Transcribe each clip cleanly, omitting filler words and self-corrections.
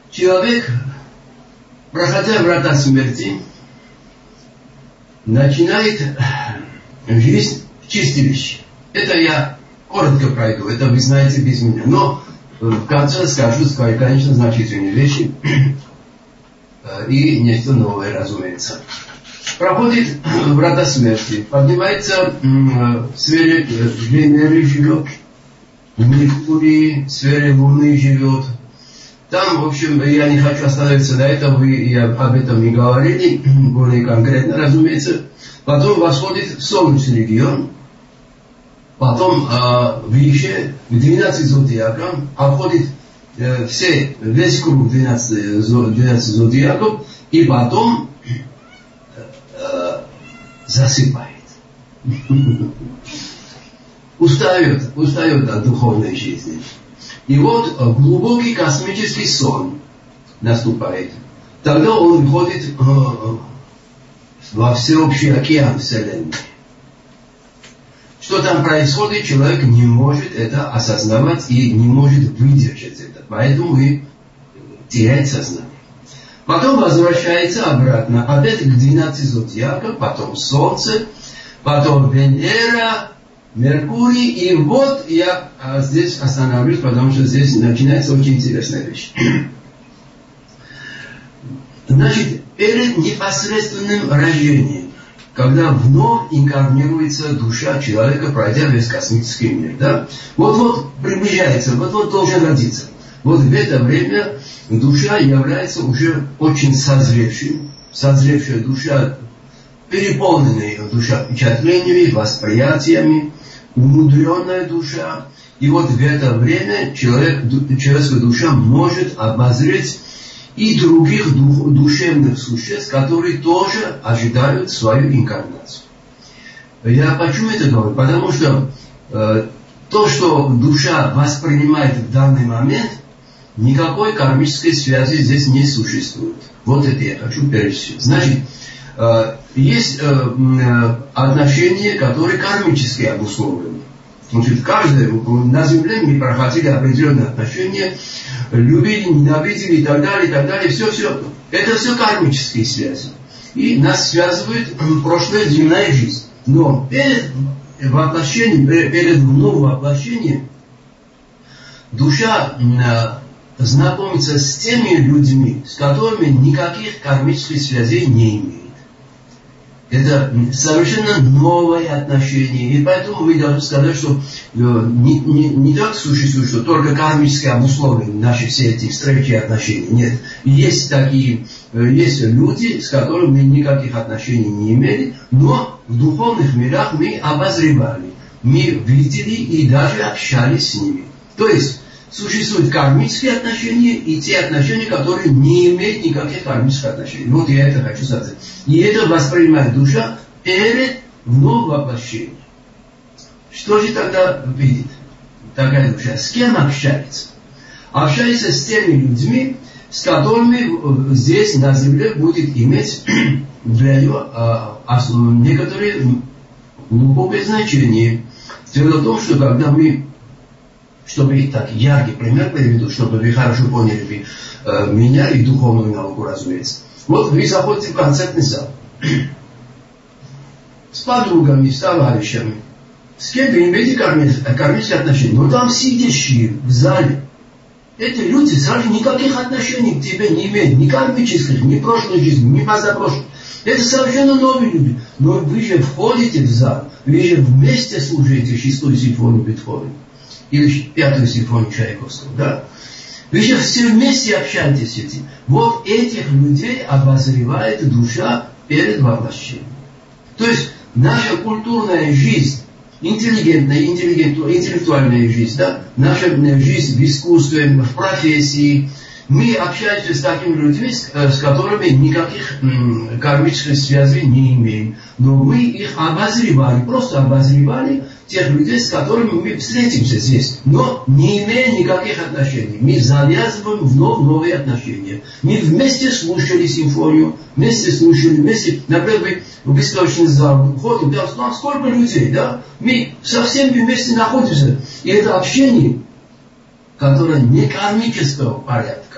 человек, проходя врата смерти, начинает жизнь в чистилище. Это я коротко пройду, это вы знаете без меня. Но в конце скажу свои, конечно, значительные вещи и нечто новое, разумеется. Проходит врата смерти, поднимается в сфере Венеры живет, в Меркурии, в сфере Луны живет. Там, в общем, я не хочу остановиться на этом, вы об этом не говорили, более конкретно, разумеется. Потом восходит в Солнечный регион, потом выше, к 12 зодиакам, обходит весь круг 12 зодиаков, и потом засыпает. Устает от духовной жизни. И вот глубокий космический сон наступает. Тогда он выходит во всеобщий океан Вселенной. Что там происходит, человек не может это осознавать и не может выдержать это. Поэтому и теряет сознание. Потом возвращается обратно, опять к 12 зодиакам, потом Солнце, потом Венера, Меркурий, и вот я здесь остановлюсь, потому что здесь начинается очень интересная вещь. Значит, перед непосредственным рождением, когда вновь инкарнируется душа человека, пройдя весь космический мир, да, вот приближается, вот должен родиться. Вот в это время душа является уже очень созревшая душа, переполненная душа впечатлениями, восприятиями, умудренная душа. И вот в это время человеческая душа может обозреть и других душевных существ, которые тоже ожидают свою инкарнацию. Я почему это говорю? Потому что то, что душа воспринимает в данный момент, никакой кармической связи здесь не существует. Вот это я хочу перечислить. Значит, есть отношения, которые кармически обусловлены. Значит, на Земле мы проходили определенные отношения, любили, ненавидели и так далее, все. Это все кармические связи. И нас связывает прошлая земная жизнь. Но перед новым воплощением душа знакомится с теми людьми, с которыми никаких кармических связей не имеет. Это совершенно новое отношение. И поэтому вы должны сказать, что не так существует, что только кармически обусловлены наши все эти встречи и отношения. Нет. Есть люди, с которыми мы никаких отношений не имели, но в духовных мирах мы обозревали, мы видели и даже общались с ними. То есть существуют кармические отношения и те отношения, которые не имеют никаких кармических отношений. Вот я это хочу сказать. И это воспринимает душа перед новым воплощением. Что же тогда видит такая душа? С кем общается? Общается с теми людьми, с которыми здесь на земле будет иметь для нее некоторые глубокое значение. Дело в том, что когда мы, чтобы так яркий пример приведу, чтобы вы хорошо поняли меня и духовную науку, разумеется. Вот вы заходите в концертный зал с подругами, с товарищами, с кем вы имеете кармические отношения. Но там сидящие в зале, эти люди сразу никаких отношений к тебе не имеют, ни кармических, ни прошлой жизни, ни позапрошлой. Это совершенно новые люди. Но вы же входите в зал, вы же вместе слушаете 6-ю симфонию Бетховена или 5-ю симфонию Чайковского, да? Вы же все вместе общаетесь с этим. Вот этих людей обозревает душа перед воплощением. То есть наша культурная жизнь, интеллектуальная жизнь, да? Наша жизнь в искусстве, в профессии, мы общаемся с такими людьми, с которыми никаких кармических связей не имеем. Но мы их обозревали, просто обозревали тех людей, с которыми мы встретимся здесь, но не имея никаких отношений. Мы завязываем вновь новые отношения. Мы вместе слушали симфонию, например, в источный зал ходим, там сколько людей, да? Мы со всеми вместе находимся. И это общение, которое не кармического порядка,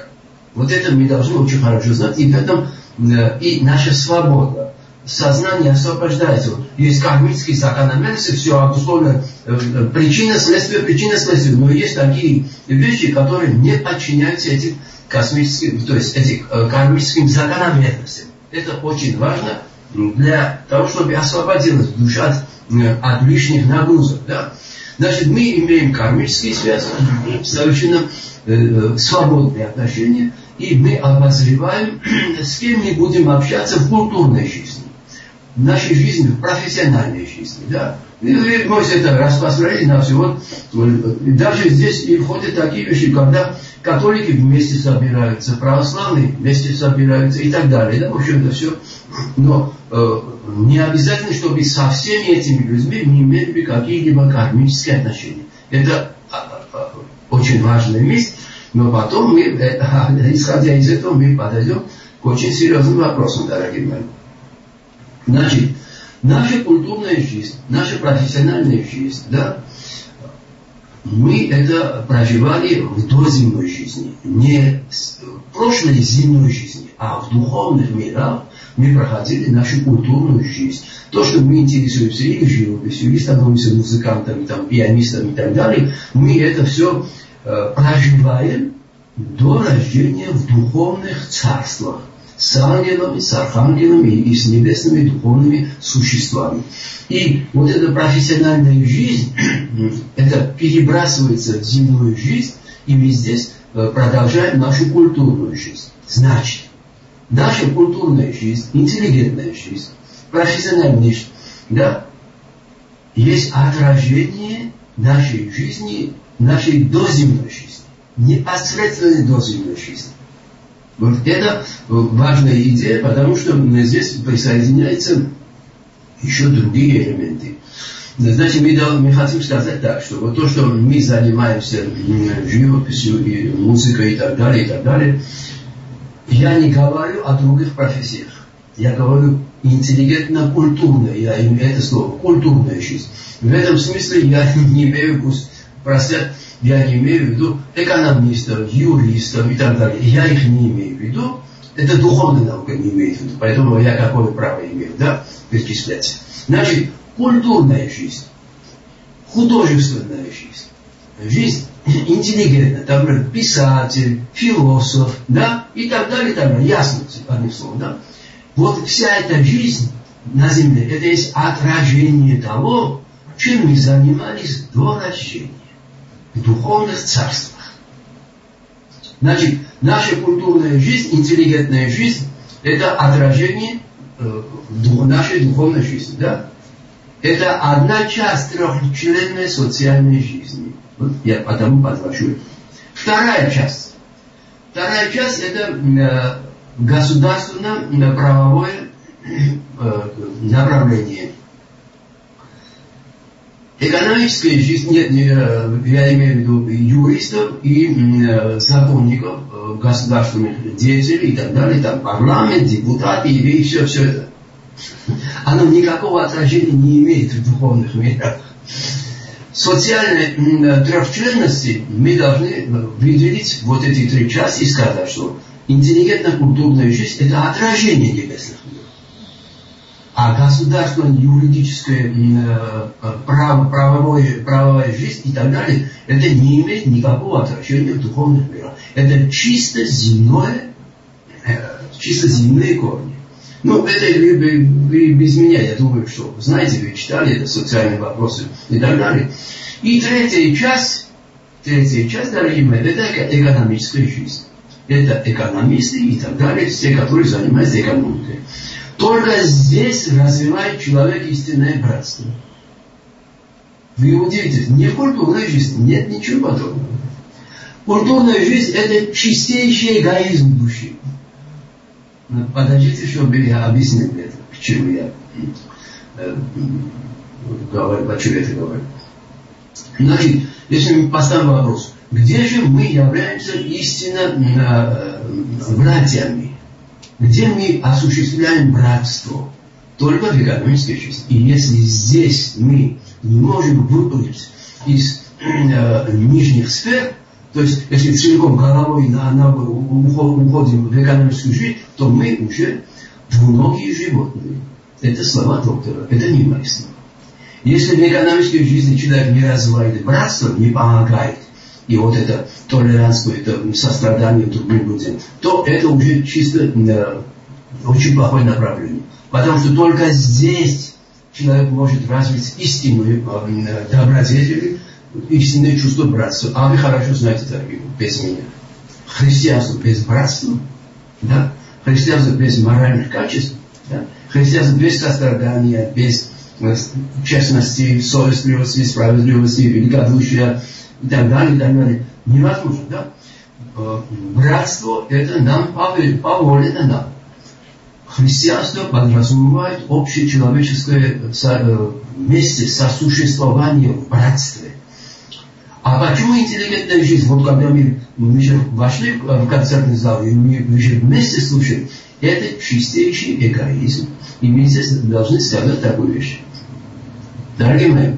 Вот это мы должны очень хорошо знать. И в этом и наша свобода. Сознание освобождается. Есть кармические закономерности, все обусловлено причина, следствие. Но есть такие вещи, которые не подчиняются этим космическим, то есть этим кармическим закономерностям. Это очень важно для того, чтобы освободилась душа от лишних нагрузок. Да? Значит, мы имеем кармические связи, совершенно свободные отношения, и мы обозреваем, с кем мы будем общаться в культурной жизни, в нашей жизни, в профессиональной жизни. Да? И мы все это распространили на все. Вот, даже здесь и входят такие вещи, когда католики вместе собираются, православные вместе собираются и так далее. Да? В общем, это все. Но не обязательно, чтобы со всеми этими людьми мы имели какие-либо кармические отношения. Это очень важная вещь. Но потом мы, исходя из этого, мы подойдем к очень серьезным вопросам, дорогие мои. Значит, наша культурная жизнь, наша профессиональная жизнь, да, мы это проживали в доземной жизни, не в прошлой земной жизни, а в духовных мирах мы проходили нашу культурную жизнь. То, что мы интересуемся или живописью, или становимся музыкантами, там, пианистами и так далее, мы это все проживаем до рождения в духовных царствах с ангелами, с архангелами и с небесными духовными существами. И вот эта профессиональная жизнь, это перебрасывается в земную жизнь, и мы здесь продолжаем нашу культурную жизнь. Значит, наша культурная жизнь, интеллигентная жизнь, профессиональная жизнь, да, есть отражение нашей жизни, нашей доземной жизни, непосредственной доземной жизни. Вот это важная идея, потому что здесь присоединяются еще другие элементы. Значит, мы хотим сказать так, что вот то, что мы занимаемся живописью и музыкой и так далее, я не говорю о других профессиях. Я говорю интеллигентно-культурная, я имею это слово, культурная жизнь. В этом смысле я не имею, пусть простят, я не имею в виду экономистов, юристов и так далее. Я их не имею в виду. Это духовная наука не имеет в виду. Поэтому я какое право имею, да, перечислять. Значит, культурная жизнь, художественная жизнь, жизнь интеллигентная, там, например, писатель, философ, да, и так далее, ясно, одним словом, да. Вот вся эта жизнь на земле, это есть отражение того, чем мы занимались до рождения в духовных царствах. Значит, наша культурная жизнь, интеллигентная жизнь, это отражение нашей духовной жизни, да? Это одна часть трехчленной социальной жизни. Вот я потому подвожу. Вторая часть это государственно-правовое направление. Экономическая жизнь, нет, я имею в виду юристов и законников, государственных деятелей и так далее, там парламент, депутаты и все это. Оно никакого отражения не имеет в духовных мирах. Социальной трехчленности мы должны выделить вот эти три части и сказать, что интеллигентно-культурная жизнь это отражение небесных миров. А государственная, юридическая, правовая жизнь и так далее, это не имеет никакого отражения в духовных мирах. Это чисто земные корни. Ну, это вы без меня, я думаю, что знаете, вы читали это, социальные вопросы и так далее. И третья часть, дорогие мои, это экономическая жизнь. Это экономисты и так далее, все, которые занимаются экономикой. Только здесь развивает человек истинное братство. Вы удивитесь, не в культурной жизни, нет ничего подобного. Культурная жизнь это чистейший эгоизм души. Подождите, чтобы я объяснил это, почему я говорю, почему я это говорю. Значит, если мы поставим вопрос, где же мы являемся истинно братьями? Где мы осуществляем братство? Только в экономической жизни. И если здесь мы не можем выплыть из нижних сфер, То есть, если целиком головой уходим в экономическую жизнь, то мы уже двуногие животные. Это слова доктора, это не мои слова. Если в экономической жизни человек не развивает братство, не помогает, и вот это толерантство, это сострадание другим людям, то это уже чисто очень плохое направление. Потому что только здесь человек может развить истинную добродетель, истинное чувство братства. А вы хорошо знаете, дорогие, без меня. Христианство без братства, да? Христианство без моральных качеств, да? Христианство без сострадания, без честности, совестливости, справедливости, великодушия и так далее, невозможно, да? Братство это нам позволено нам. Христианство подразумевает общечеловеческое вместе сосуществование в братстве. А почему интеллигентная жизнь? Вот когда мы же вошли в концертный зал, и мы же вместе слушаем, это чистейший эгоизм. И мы здесь должны сказать такую вещь. Дорогие мои,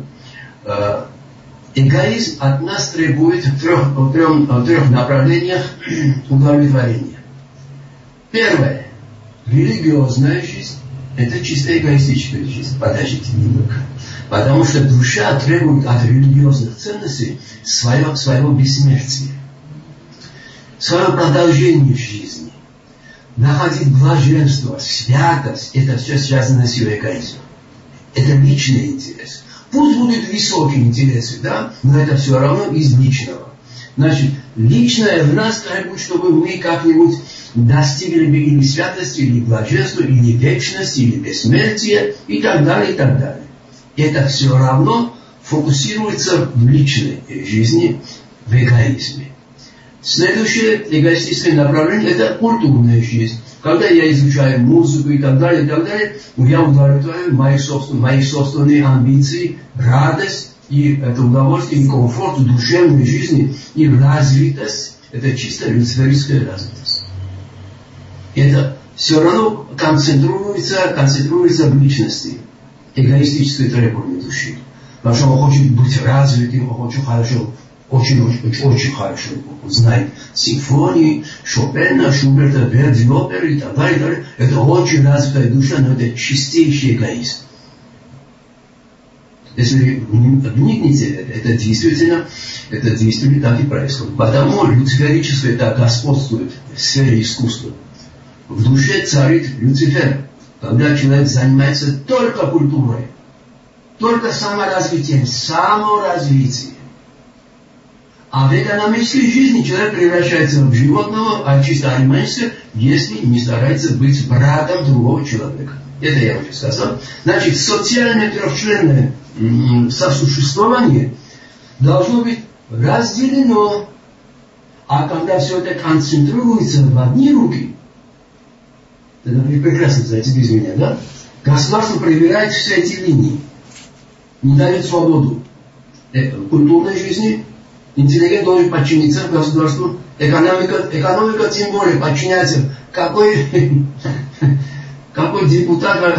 эгоизм от нас требует в трех направлениях удовлетворения. Первое. Религиозная жизнь – это чисто эгоистическая жизнь. Подождите немного. Потому что душа требует от религиозных ценностей своего бессмертия, свое продолжение жизни. Находить блаженство, святость – это все связано с ее эгоизмом. Это личный интерес. Пусть будут высокие интересы, да, но это все равно из личного. Значит, личное в нас требует, чтобы мы как-нибудь достигли бы или святости, или блаженства, или вечности, или бессмертия, и так далее, и так далее. Это все равно фокусируется в личной жизни, в эгоизме. Следующее эгоистическое направление – это культурная жизнь. Когда я изучаю музыку и так далее, я удовлетворяю мои собственные амбиции, радость, и это удовольствие, и комфорт в душевной жизни, и развитость – это чисто люциферическая развитость. Это все равно концентрируется в личности, эгоистическое требование души. Потому что он хочет быть развитым, он хочет очень хорошо знает симфонии, Шопена, Шуберта, Верди, оперы и так далее. Это очень развитая душа, но это чистейший эгоизм. Если вникните, это действительно так и происходит. Потому люциферическое так господствует в сфере искусства. В душе царит Люцифер, когда человек занимается только культурой, только саморазвитием, саморазвитием. А в экономической жизни человек превращается в животного, а чисто анималистика, если не старается быть братом другого человека. Это я уже сказал. Значит, социальное трехчленное сосуществование должно быть разделено. А когда все это концентрируется в одни руки, это вы прекрасно знаете без меня, да? Государство проверяет все эти линии, не дает свободу культурной жизни. Интеллигент должен подчиниться государству. Экономика тем более подчиняется. Какой депутат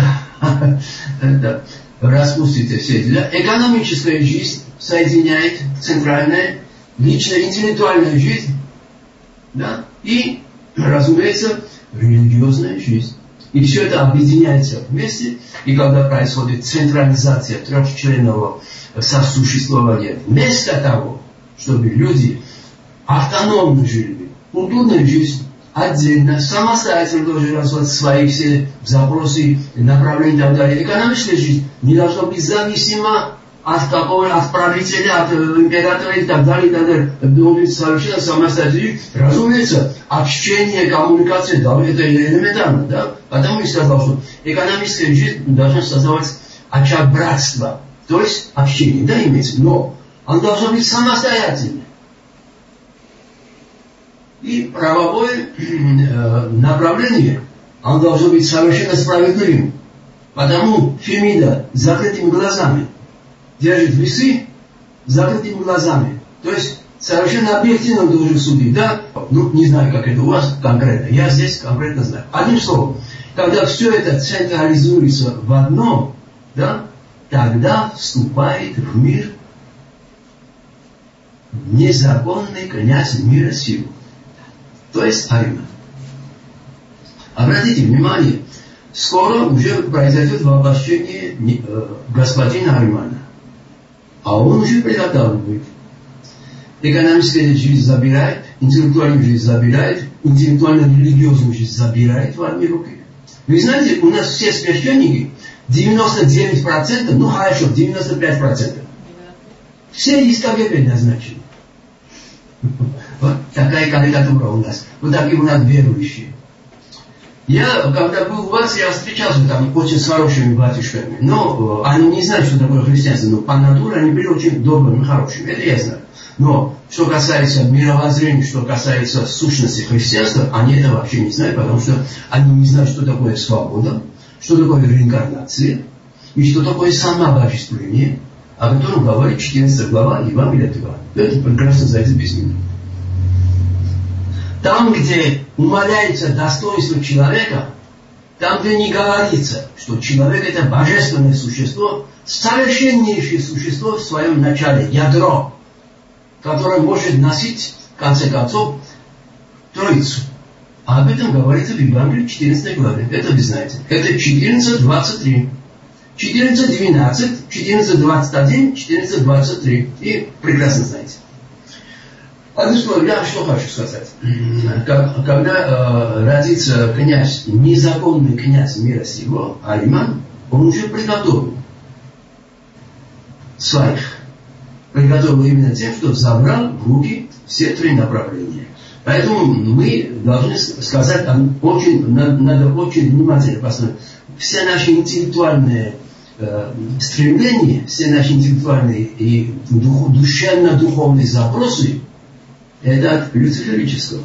распустите все дела. Экономическая жизнь соединяет центральная, личная, интеллектуальная жизнь. Да? И, разумеется, религиозная жизнь. И все это объединяется вместе. И когда происходит централизация трехчленного сосуществования, вместо того, чтобы люди автономно жили, культурная жизнь отдельно, самостоятельно должны развивать свои все запросы, направления и так далее. Экономическая жизнь не должна быть зависима от правителя, от императора и так далее, и так далее. Должен быть совершенно самостоятельно. Разумеется, общение, коммуникация, да, это элементарно, да. Потому я сказал, что экономическая жизнь должна создавать очаг братства, то есть общение, да, имеется, но он должен быть самостоятельным. И правовое направление, он должен быть совершенно справедливым. Потому Фемида с закрытыми глазами держит весы с закрытыми глазами. То есть совершенно объективно должен судить. Да? Ну, не знаю, как это у вас конкретно. Я здесь конкретно знаю. Одним словом, когда все это централизуется в одном, да, тогда вступает в мир незаконный князь мира сего, то есть Ариман. Обратите внимание, скоро уже произойдет воплощение господина Аримана, а он уже приготавливает. Экономическая жизнь забирает, интеллектуальную жизнь забирает, интеллектуально-религиозную жизнь забирает в одни руки. Вы знаете, у нас все священники 99%, ну хорошо, 95%. Все из КГБ предназначены. Вот такая карикатура у нас. Вот такие у нас верующие. Я, когда был у вас, я встречался там очень с хорошими батюшками. Но они не знают, что такое христианство. Но по натуре они были очень добрыми, хорошими. Это я знаю. Но что касается мировоззрения, что касается сущности христианства, они это вообще не знают, потому что они не знают, что такое свобода, что такое реинкарнация и что такое самообожествление, о котором говорит 14 глава Евангелия от Иоанна. Это прекрасно знаете без меня. Там, где умаляется достоинство человека, там, где не говорится, что человек это божественное существо, совершеннейшее существо в своем начале, ядро, которое может носить, в конце концов, Троицу. А об этом говорится в Евангелии 14 главе. Это вы знаете. Это 14:23. 14:12, 14:21, 14:23. И прекрасно знаете. Одно слово, я что хочу сказать. Когда родится князь, незаконный князь мира сего, Ариман, он уже приготовил своих. Приготовил именно тем, что забрал в руки все три направления. Поэтому мы должны сказать, надо очень внимательно посмотреть. Все наши интеллектуальные стремления, все наши интеллектуальные и душевно-духовные запросы, это от люциферического.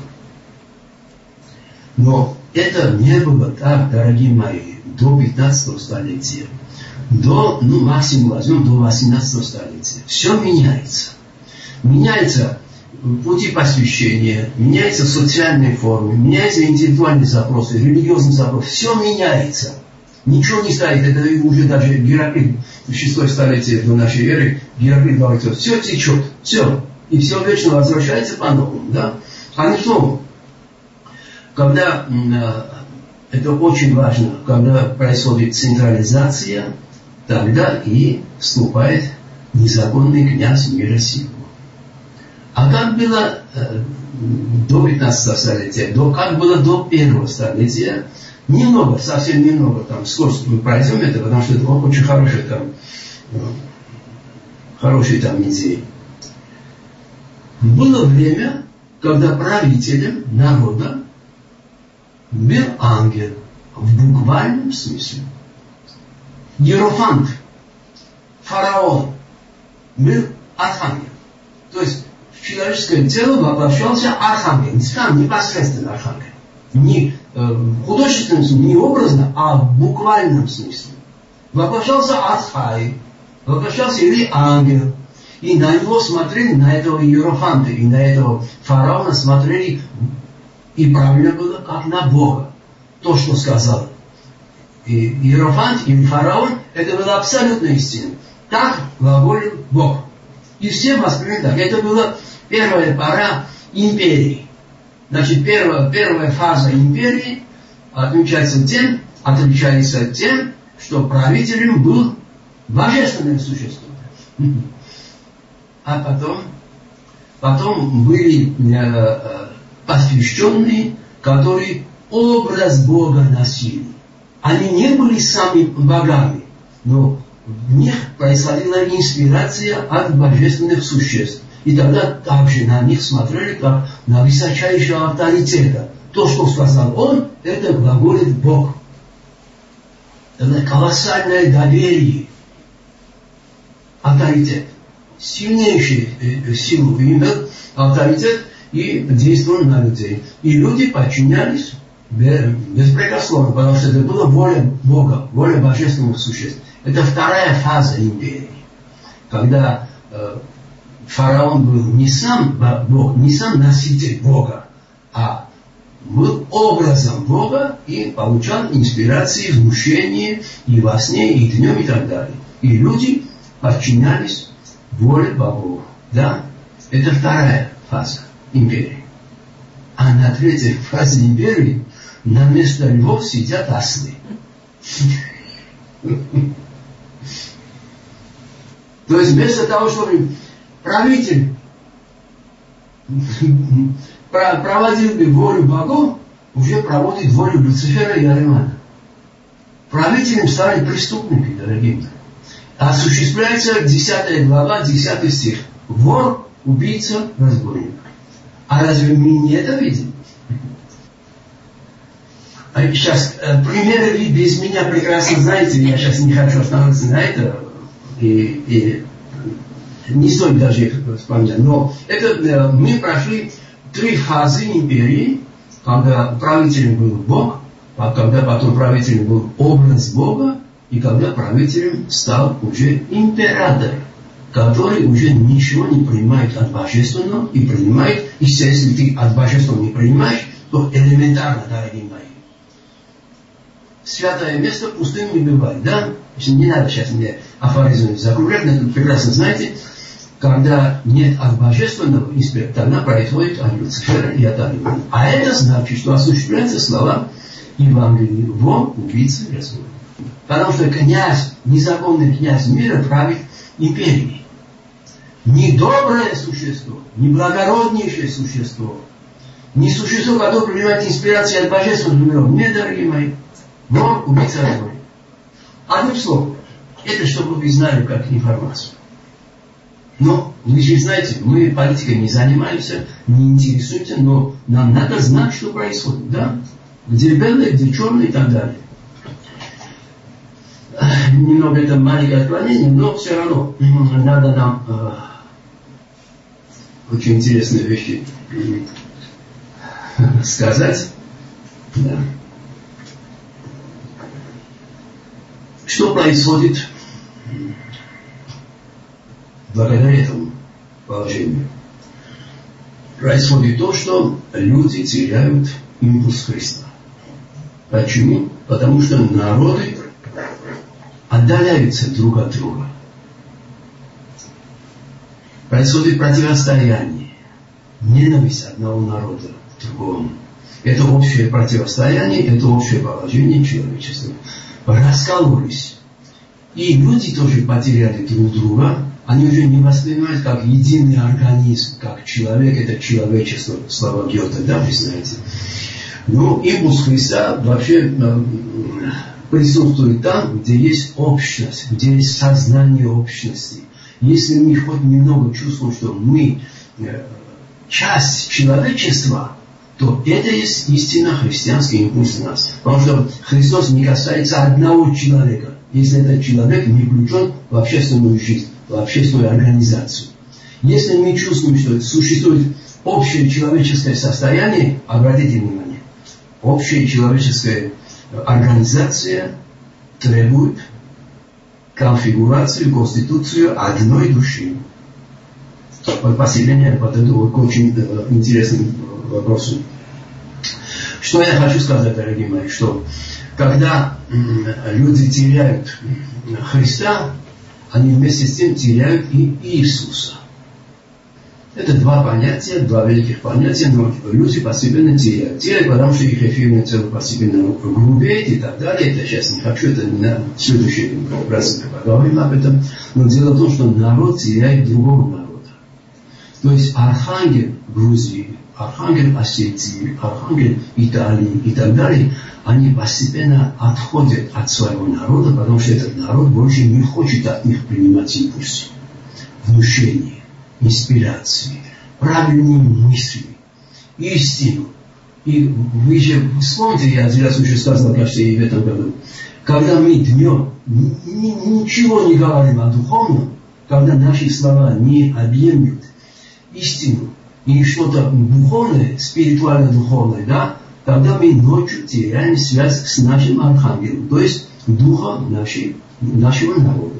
Но это не было так, дорогие мои, до 15 столетия. Максимум возьмем до 18 столетия. Все меняется. Меняются пути посвящения, меняются социальные формы, меняются интеллектуальные запросы, религиозные запросы. Все меняется. Ничего не стоит. Это уже даже Гераклит в 6 столетие до нашей эры. Гераклит говорит, что все течет. Все. И все вечно возвращается по-новому. Да? А не словом. Когда, это очень важно, когда происходит централизация, тогда и вступает незаконный князь мира сего. А как было до 15 столетия, как было до 1 столетия, немного, совсем немного, там, скоро мы пройдем это, потому что это очень хорошие там идеи. Было время, когда правителем народа был ангел, в буквальном смысле. Иерофант, фараон, был архангел. То есть в человеческое тело воплощался архангел. Непосредственно архангел. Не в художественном смысле, не образно, а в буквальном смысле. Воплощался архай, воплощался или ангел. И на него смотрели, на этого иерофанта и на этого фараона смотрели, и правильно было, как на Бога. То, что сказал иерофант или фараон, это было абсолютно истина. Так глаголил Бог. И все восприняли так. Это была первая пора империи. Значит, первая фаза империи отличается тем, что правителем был божественное существо. А потом были посвященные, которые образ Бога носили. Они не были сами богами, но в них происходила инспирация от божественных существ. И тогда также на них смотрели, как на высочайшего авторитета. То, что сказал он, это глаголит Бог. Это колоссальное доверие. Авторитет. Сильнейшую силу имел авторитет и действовал на людей. И люди подчинялись беспрекословно, потому что это была воля Бога, воля божественных существ. Это вторая фаза империи, когда фараон был не сам Бог, не сам носитель Бога, а был образом Бога и получал инспирации, внушения и во сне, и днем, и так далее. И люди подчинялись воле богов. Да? Это вторая фаза империи. А на третьей фазе империи на место львов сидят ослы. То есть вместо того, чтобы правитель проводил бы волю богов, уже проводит волю Люцифера и Аримана. Правителем стали преступники, дорогие мои. Осуществляется 10 глава, 10 стих. Вор, убийца, разбойник. А разве мы не это видим? Сейчас, примеры вы без меня прекрасно знаете, я сейчас не хочу остановиться на это, и не стоит даже их вспоминать. Но это мы прошли 3 фазы империи, когда правителем был Бог, когда потом правителем был образ Бога, и когда правителем стал уже император, который уже ничего не принимает от божественного и принимает, если ты от божественного не принимаешь, то элементарно, дорогие мои. Святое место пустым не бывает, да? Не надо сейчас мне афоризмы закруглять, но вы прекрасно знаете, когда нет от божественного, тогда происходит от Люцифера и от Аримана. А это значит, что осуществляются слова Евангелия: вор, убийца, разбойник. Потому что князь, незаконный князь мира правит империей. Не доброе существо, не благороднейшее существо, не существо, которое принимает инспирацию от божественных миров. Нет, дорогие мои. Вор, убийца, разбойник. Одним словом, это чтобы вы знали как информацию. Но вы же знаете, мы политикой не занимаемся, не интересуемся, но нам надо знать, что происходит, да? Где белые, где черные и так далее. Немного это маленькое отклонение, но все равно надо нам очень интересные вещи сказать. Да. Что происходит благодаря этому положению? Происходит то, что люди теряют импульс Христа. Почему? Потому что народы отдаляются друг от друга. Происходит противостояние, ненависть одного народа к другому. Это общее противостояние, это общее положение человечества. Раскололись. И люди тоже потеряли друг друга. Они уже не воспринимают как единый организм, как человек, это человечество, слова Гёте, да, вы знаете. Но импульс Христа вообще присутствует там, где есть общность, где есть сознание общности. Если мы хоть немного чувствуем, что мы часть человечества, то это есть истинно христианский импульс в нас. Потому что Христос не касается одного человека, если этот человек не включен в общественную жизнь, в общественную организацию. Если мы чувствуем, что существует общее человеческое состояние, обратите внимание, общая человеческая организация требует конфигурацию, конституцию одной души. Поселение под это очень интересным вопросом. Что я хочу сказать, дорогие мои, что когда люди теряют Христа, они вместе с тем теряют и Иисуса. Это два понятия, два великих понятия, но люди постепенно теряют. Теряют, потому что их эфирное тело постепенно грубеет и так далее. Это сейчас не хочу, это на следующий раз поговорим об этом. Но дело в том, что народ теряет другого народа. То есть архангел Грузии, архангел Осетии, архангел Италии и так далее, они постепенно отходят от своего народа, потому что этот народ больше не хочет от них принимать импульсы, внушения, инспирации, правильные мысли, истину. И вы же вспомните, я один раз уже сказал, кажется, и в этом году, когда мы днем ничего не говорим о духовном, когда наши слова не объемлют истину и что-то духовное, спиритуально-духовное, да, тогда мы ночью теряем связь с нашим архангелом, то есть духом нашего народа,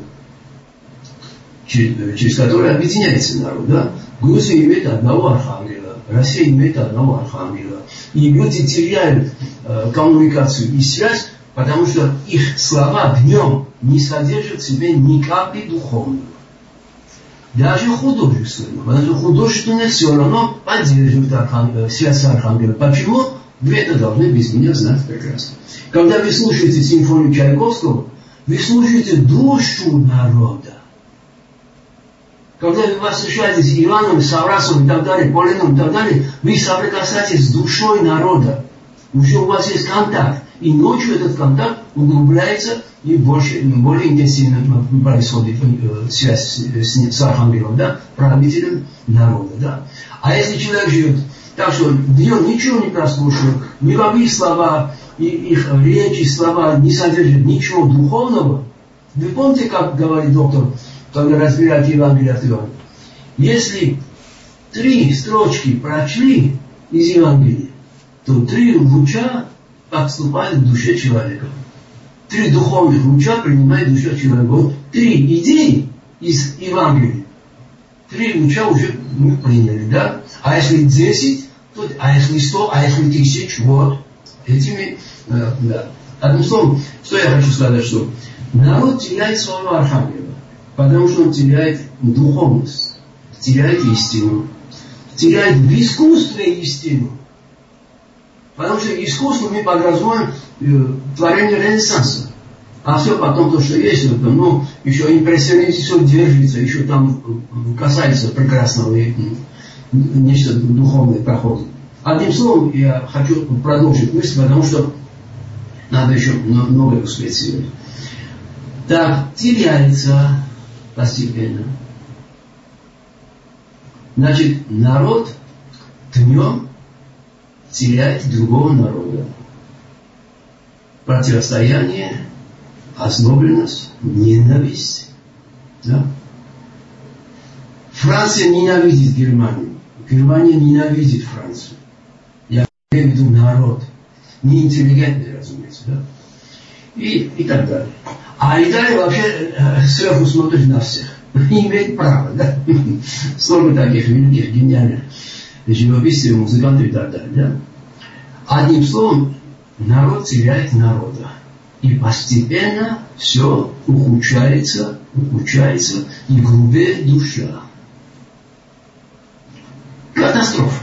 через который объединяется народ. Да? Грузия имеет одного архангела, Россия имеет одного архангела. И люди теряют коммуникацию и связь, потому что их слова днем не содержат в себе ни капли духовного. даже художественного. Потому что художественное все равно поддерживает связь с архангелом. Почему? Вы это должны без меня знать прекрасно. Когда вы слушаете симфонию Чайковского, вы слушаете душу народа. Когда вы восхищаетесь Иваном, Саврасовым и так далее, Полином и так далее, вы соприкасаетесь с душой народа. Уже у вас есть контакт. И ночью этот контакт углубляется и более интенсивно происходит связь с архангелом, да, правителем народа. Да. А если человек живет так, что днем ничего не прослушал, мировые слова, их речи, слова не содержат ничего духовного, вы помните, как говорит доктор, когда разбирает Евангелие от Иоанна? Если 3 строчки прочли из Евангелия, то 3 луча подступают в душе человека. 3 духовных луча принимает душа человека. Вот 3 идеи из Евангелия, 3 луча уже мы приняли, да? А если 10, то, а если 100, а если 1000, вот. Этими, да. Одним словом, что я хочу сказать, что народ теряет своего архангела, потому что он теряет духовность, теряет истину, теряет в искусстве истину. Потому что искусство мы подразумеваем творение Ренессанса. А все потом то, что есть, ну, еще импрессионизм все держится, еще там касается прекрасного и нечто духовное проходит. Одним словом, я хочу продолжить мысль, потому что надо еще многое успеть сегодня. Так, теряется постепенно. Значит, народ днем теряет другого народа. Противостояние, озлобленность, ненависть. Да? Франция ненавидит Германию. Германия ненавидит Францию. Я имею в виду народ. Неинтеллигентный, разумеется. Да? И так далее. А Италия вообще сверху смотрит на всех. Не имеет права. Да? Столько таких великих, гениальных живописцев, музыкантов и так далее. Да? Одним словом, народ теряет народа. И постепенно все ухудшается, и грубеет душа. Катастрофа.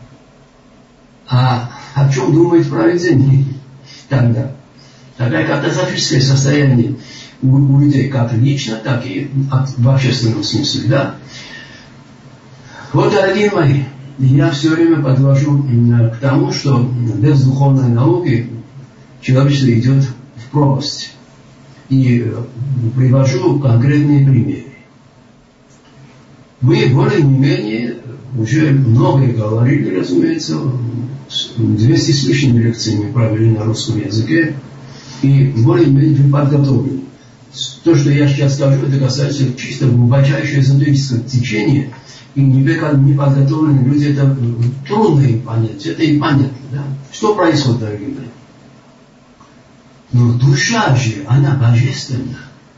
А о чем думает провидение тогда? Такое катастрофическое состояние у людей как лично, так и в общественном смысле. Да? Вот, дорогие мои, я все время подвожу к тому, что без духовной науки человечество идет в пропасть. И привожу конкретные примеры. Мы более-менее уже многое говорили, разумеется, 200 с лишними лекциями провели на русском языке, и более-менее подготовлены. То, что я сейчас скажу, это касается чисто глубочайшего эзотерического течения, и неподготовленные люди, это трудно им понять, это и понятно. Да? Что происходит, дорогие мои? Но душа же, она божественна.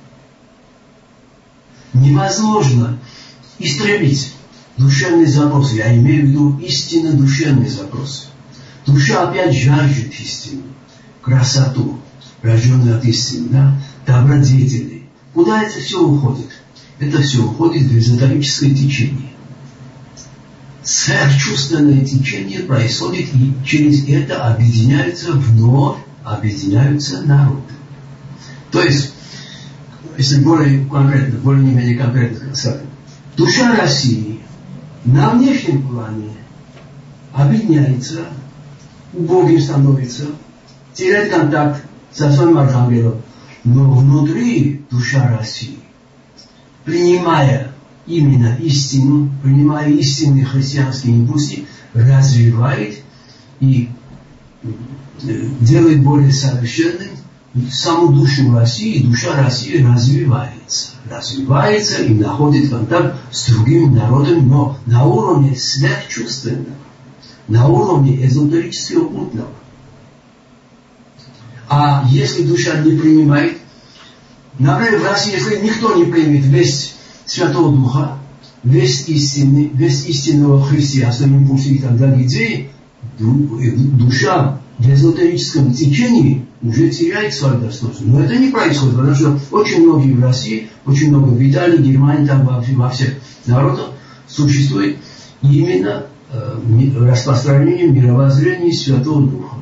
Невозможно истребить душевный запрос. Я имею в виду истинно душевный запрос. Душа опять жаждет истину, красоту, рожденную от истины, да? Добродетели. Куда это все уходит? Это все уходит в эзотерическое течение. Сверхчувственное течение происходит, и через это вновь объединяются народы. То есть, если более конкретно, более-менее конкретно сказать, душа России на внешнем плане объединяется, убогим становится, теряет контакт со своим архангелом, но внутри душа России, принимая именно истину, принимая истинные христианские импульсы, развивает и делает более совершенным саму душу России. Душа России развивается и находит контакт с другими народами, но на уровне сверхчувственного, на уровне эзотерического оккультного. А если душа не принимает, например, в России, если никто не примет весть Святого Духа, весть истинного христианства, импульсы и так далее, идеи, душа в эзотерическом течении уже теряет свое достоинство. Но это не происходит, потому что очень многие в России, очень много в Италии, Германии, там во всех народах существует именно распространение мировоззрения Святого Духа.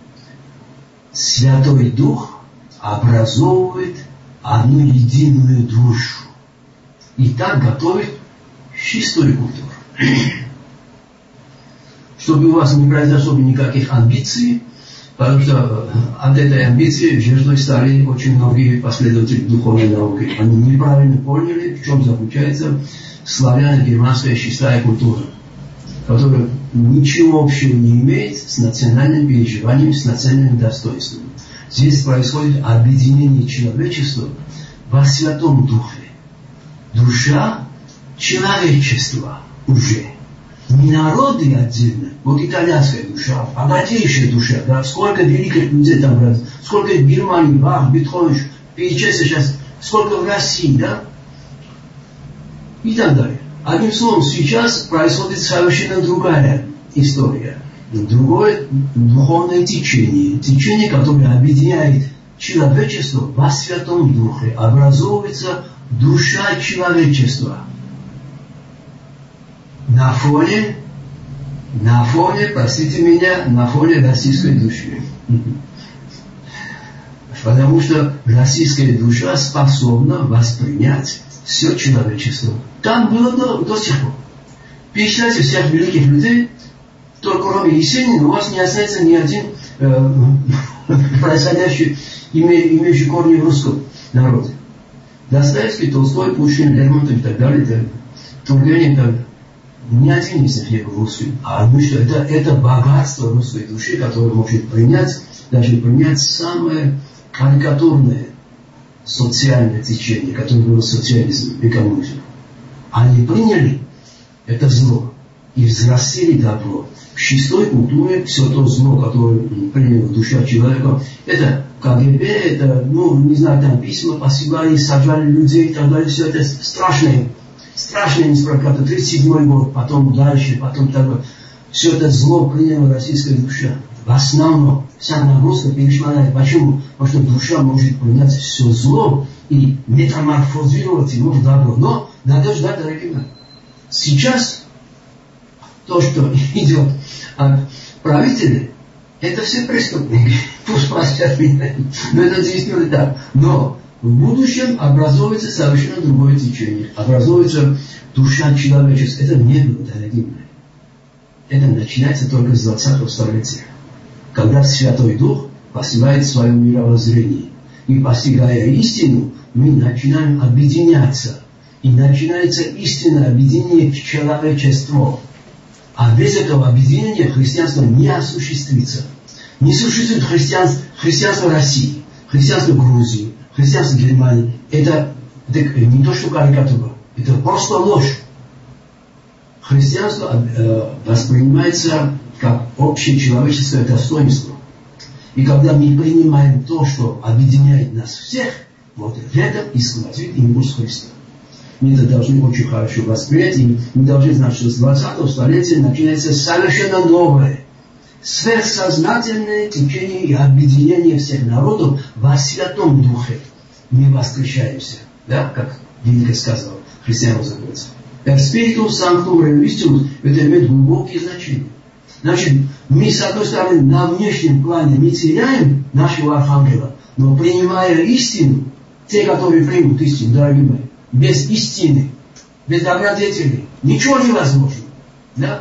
Святой Дух образовывает одну единую душу. И так готовит чистую культуру. Чтобы у вас не произошло никаких амбиций, потому что от этой амбиции жертвой стали очень многие последователи духовной науки. Они неправильно поняли, в чем заключается славяно-германская чистая культура, которая ничего общего не имеет с национальным переживанием, с национальным достоинством. Здесь происходит объединение человечества во Святом Духе. Душа человечества уже. Не народы отдельно. Вот итальянская душа, богатейшая душа. Да? Сколько великих людей там брат, сколько в Германии, Бах, Бетховен, перечислить сейчас, сколько в России, да? И так далее. Одним словом, сейчас происходит совершенно другая история. Другое духовное течение. Течение, которое объединяет человечество во Святом Духе. Образовывается душа человечества. На фоне, простите меня, на фоне российской души. Потому что российская душа способна воспринять все человечество. Там было до сих пор. Перечисляйте всех великих людей, только кроме Есенина у вас не останется ни один происходящий, имеющий корни в русском народе. Достоевский, Толстой, Пушкин, Лермонтов и так далее, Тургенев и так далее. Ни один из них не был русским. А что это богатство русской души, которое может принять, даже принять самое карикатурное социальное течение, которое было социализм и коммунизм. Они приняли это зло и взрастили добро. В чистой культуре все то зло, которое приняла душа человека, это КГБ, это, не знаю, там письма посылали, сажали людей и так далее, все это страшное, неспроста, 37-й год, потом дальше, потом такое. Все это зло приняла российская душа. В основном вся нагрузка перешла на это. Почему? Потому что душа может принять все зло и метаморфозировать его в добро. Но надо ждать, дорогие мои. Сейчас то, что идет от правителей, это все преступники. Пусть простят меня. Но это действительно так. Но в будущем образуется совершенно другое течение. Образуется душа человечества. Это не было, дорогие мои. Это начинается только с 20-го столетия. Когда Святой Дух посылает свое мировоззрение. И постигая истину, мы начинаем объединяться. И начинается истинное объединение человечества. А без этого объединения христианство не осуществится. Не существует христианство России, христианство Грузии, христианство Германии. Это не то, что карикатура. Это просто ложь. Христианство воспринимается как общечеловеческое достоинство. И когда мы принимаем то, что объединяет нас всех, вот в этом и сквозит импульс Христа. Мы это должны очень хорошо воспринять, и мы должны знать, что с 20-го столетия начинается совершенно новое, сверхсознательное течение и объединение всех народов во Святом Духе. Мы воскрешаемся, да, как Великий сказал, христиан заботится. Per Spiritus Sanctum Revistimus, это имеет глубокие значения. Значит, мы, с одной стороны, на внешнем плане мы теряем нашего архангела, но принимая истину, те, которые примут истину, дорогие мои, без истины, без добродетели, ничего невозможно. Да?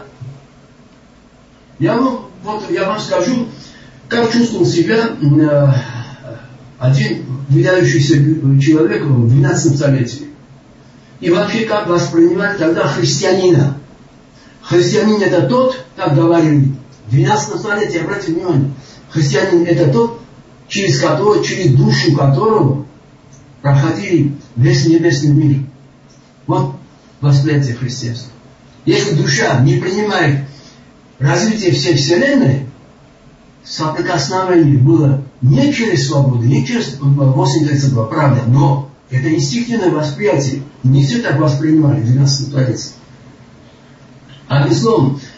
Я вам скажу, как чувствовал себя один выдающийся человек в 12 столетии. И вообще, как воспринимали тогда христианина. Христианин это тот, как говорили, в 12 столетии, обратите внимание, христианин это тот, через душу которого проходили весь небесный мир. Вот восприятие христианства. Если душа не принимает развитие всей Вселенной, соприкосновение было не через свободу, не через 82, правда, но это инстинктивное восприятие. Не все так воспринимали в 12 столетии. Одним словом,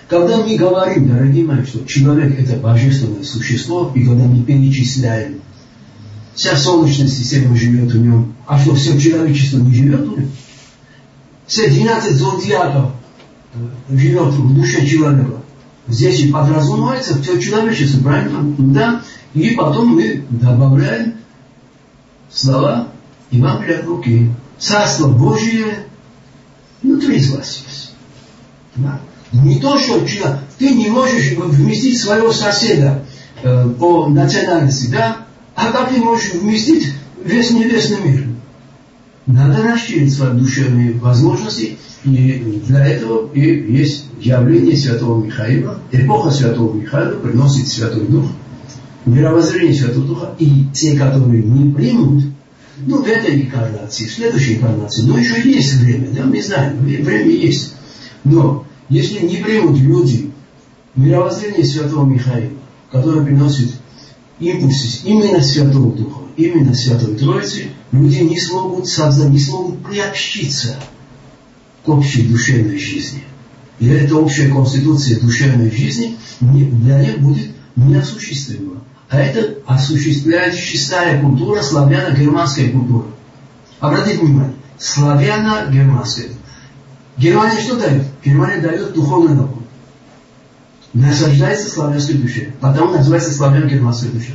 Когда мы говорим, дорогие мои, что человек это божественное существо, и когда мы перечисляем, вся Солнечная система живет в нем, а что все человечество не живет в нем? Все 12 зодиаков живет в душе человека. Здесь и подразумевается все человечество, правильно? Да? И потом мы добавляем слова Евангелия от Луки. Царство Божие внутри из вас есть. Да? Не то, что ты не можешь вместить своего соседа по национальности, да? А как ты можешь вместить весь небесный мир? Надо расширить свои душевные возможности, и для этого и есть явление Святого Михаила. Эпоха Святого Михаила приносит Святой Дух, мировоззрение Святого Духа, и те, которые не примут, в этой инкарнации, в следующей инкарнации, но еще есть время, да, мы знаем, время есть. Но если не примут люди мировоззрение Святого Михаила, которое приносит импульсы именно Святого Духа, именно Святой Троицы, люди не смогут создать, не смогут приобщиться к общей душевной жизни. И эта общая конституция душевной жизни для них будет неосуществима. А это осуществляет шестая культура, славяно-германская культура. Обратите внимание, славяно-германская. Германия что дает? Германия дает духовную науку. Насаждается славянской душе. Потому называется славяно-германская душа.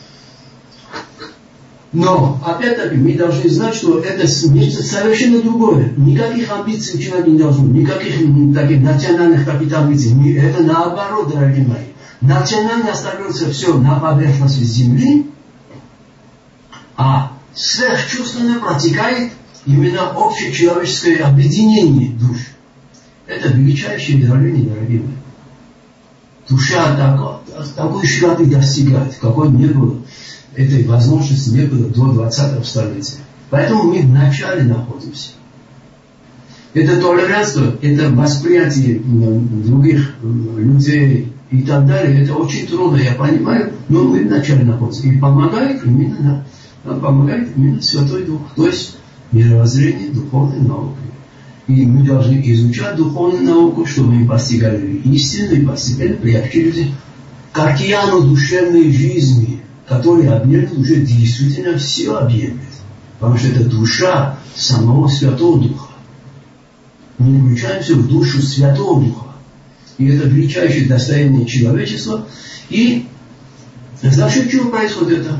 Но, опять-таки, мы должны знать, что это нечто совершенно другое. Никаких амбиций у человека не должно, никаких таких национальных амбиций. Это наоборот, дорогие мои. Национально остается все на поверхности земли, а сверхчувственно протекает именно общечеловеческое объединение душ. Это величайшее явление, дорогие мои. Душа такой широты достигает, какой не было. Этой возможности не было до 20-го столетия. Поэтому мы в начале находимся. Это толерантство, это восприятие других людей и так далее, это очень трудно, я понимаю, но мы в начале находимся. И помогает именно Святой Дух, то есть мировоззрение духовной науки. И мы должны изучать духовную науку, чтобы мы постигали истину и постепенно приобщились к океану душевной жизни, который объемлет уже действительно все объемлет. Потому что это душа самого Святого Духа. Мы включаемся в душу Святого Духа. И это величайшее достояние человечества. И за счет чего происходит это?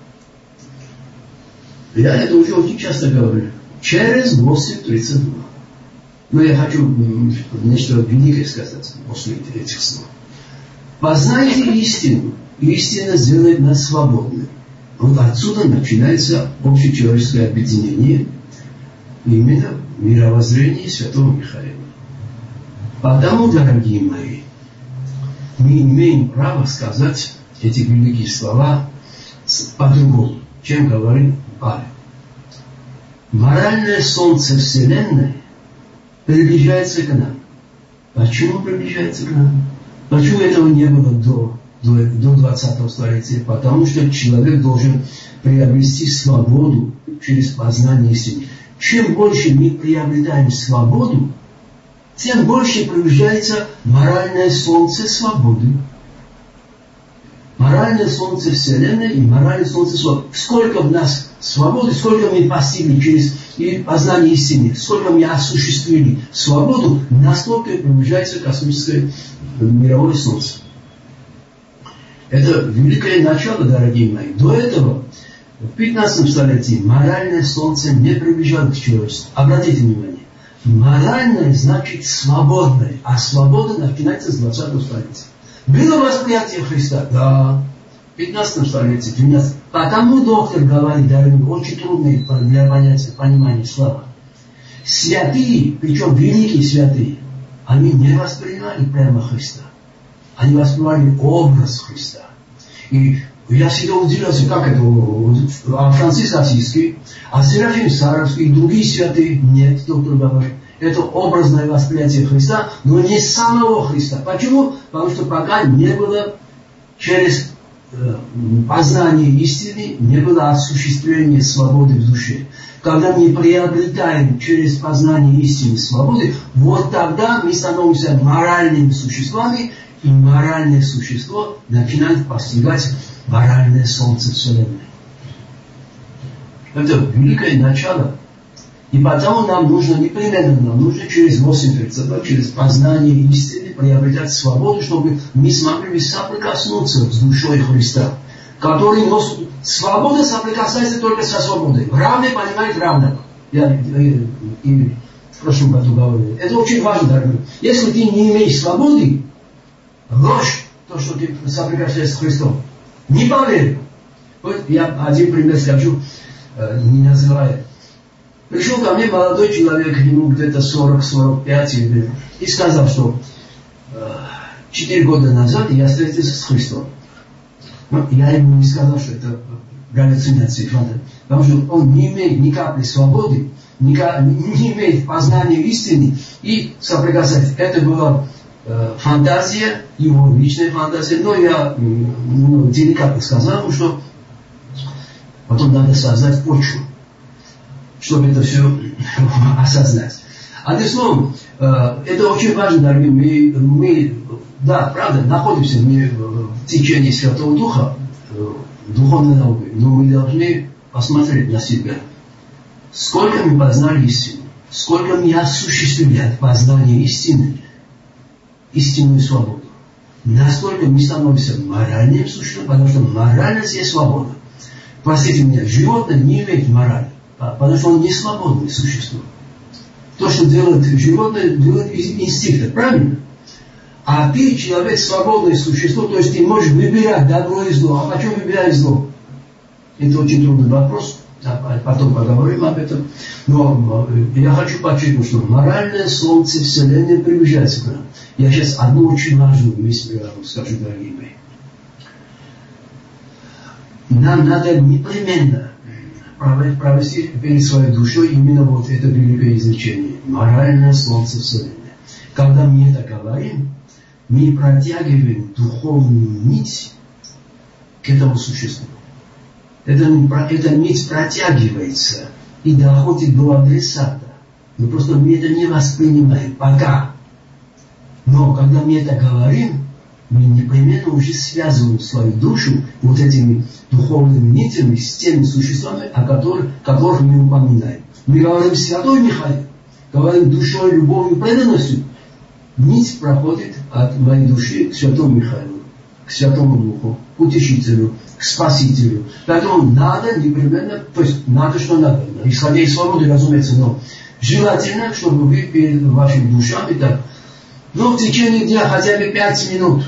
Я это уже очень часто говорю. Через 8:32. Но я хочу нечто великое сказать после этих слов. Познайте истину. Истина сделает нас свободными. Вот отсюда начинается общечеловеческое объединение, именно мировоззрение Святого Михаила. Потому, дорогие мои, мы имеем право сказать эти великие слова по-другому, чем говорит Павел. Моральное солнце Вселенной приближается к нам. Почему приближается к нам? Почему этого не было до 20-го столетия? Потому что человек должен приобрести свободу через познание истины. Чем больше мы приобретаем свободу, тем больше приближается моральное солнце свободы. Моральное солнце Вселенной и моральное солнце свободы. Сколько в нас свободы, сколько мы постигли через познание истины, сколько мы осуществили свободу, настолько приближается космическое мировое солнце. Это великое начало, дорогие мои. До этого, в 15 столетии, моральное солнце не приближалось к человечеству. Обратите внимание. Моральное значит свободное, а свобода начинается с 20-го столетия. Было восприятие Христа? Да. В 15 столетии, 12. Потому доктор говорит, дорогие, очень трудные для понимания слова. Святые, причем великие святые, они не воспринимали прямо Христа. Они воспринимали образ Христа. И я всегда удивился, как это Франциск Ассизский, а Серафим Саровский и другие святые, нет, доктор говорит. Это образное восприятие Христа, но не самого Христа. Почему? Потому что пока не было через познания истины, не было осуществления свободы в душе. Когда мы приобретаем через познание истины свободы, вот тогда мы становимся моральными существами, и моральное существо начинает постигать моральное солнце Вселенной. Это великое начало. И потому нам нужно через 8 принципов, через познание истины приобретать свободу, чтобы мы смогли соприкоснуться с душой Христа, который носит. Свобода соприкасается только со свободой. Равный понимает равного. Я в прошлом году говорил. Это очень важно, дорогой. Если ты не имеешь свободы, ложь, то, что ты соприкасаешься с Христом. Не поверь. Вот я один пример скажу, не называя. Пришел ко мне молодой человек, ему где-то 40-45, и сказал, что 4 года назад я встретился с Христом. Но я ему не сказал, что это галлюцинации, потому что он не имеет ни капли свободы, не имеет познания истины и соприкасается. Это была фантазия, его личная фантазия, но я деликатно сказал ему, что потом надо создать почву, чтобы это все осознать. Одним словом, это очень важно, дорогие. Мы, да, правда, находимся в течение Святого Духа, духовной науки, но мы должны посмотреть на себя. Сколько мы познали истину, сколько мы осуществляем познание истины, истинную свободу. Насколько мы становимся моральным существом, потому что моральность есть свобода. Простите меня, животное не имеет морали, потому что он не свободное существо. То, что делает животное, делает из инстинкта, правильно? А ты, человек, свободное существо, то есть ты можешь выбирать добро и зло. А почему выбираешь зло? Это очень трудный вопрос, потом поговорим об этом. Но я хочу подчеркнуть, что моральное солнце Вселенной приближается к нам. Я сейчас одну очень важную мысль скажу, дорогие мои. Нам надо непременно провести перед своей душой именно вот это великое изречение. Моральное солнце Вселенной. Когда мы это говорим, мы протягиваем духовную нить к этому существу. Эта нить протягивается и доходит до адресата. Но просто мы это не воспринимаем пока. Но когда мы это говорим, мы непременно уже связываем свою душу вот этими духовными нитями с теми существами, о которых мы упоминаем. Мы говорим Святой Михаил, говорим душой, любовью, преданностью. Нить проходит от моей души к Святому Михаилу, к Святому Духу, к Утешителю, к Спасителю. Поэтому надо непременно, то есть надо, что надо, исходя из свободы, разумеется, но желательно, чтобы вы перед вашими душами так, в течение дня хотя бы 5 минут.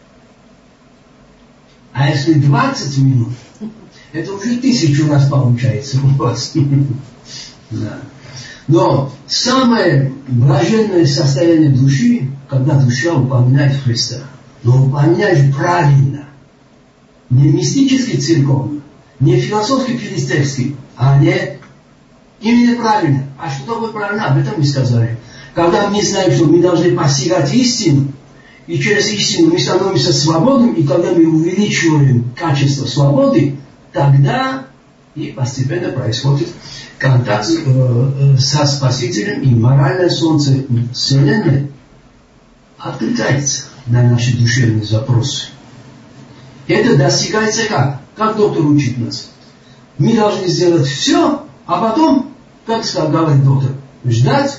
А если 20 минут, это уже 1000 раз получается у вас. Да. Но самое блаженное состояние души, когда душа упоминает Христа. Но упоминает правильно. Не мистически церковно, не философски филистейски, а не именно правильно. А что такое правильно? Об этом мы сказали. Когда мы знаем, что мы должны постигать истину, и через истину мы становимся свободными, и когда мы увеличиваем качество свободы, тогда и постепенно происходит контакт со Спасителем, и моральное солнце Вселенной откликается на наши душевные запросы. Это достигается как? Как доктор учит нас. Мы должны сделать все, а потом, как говорит доктор, ждать.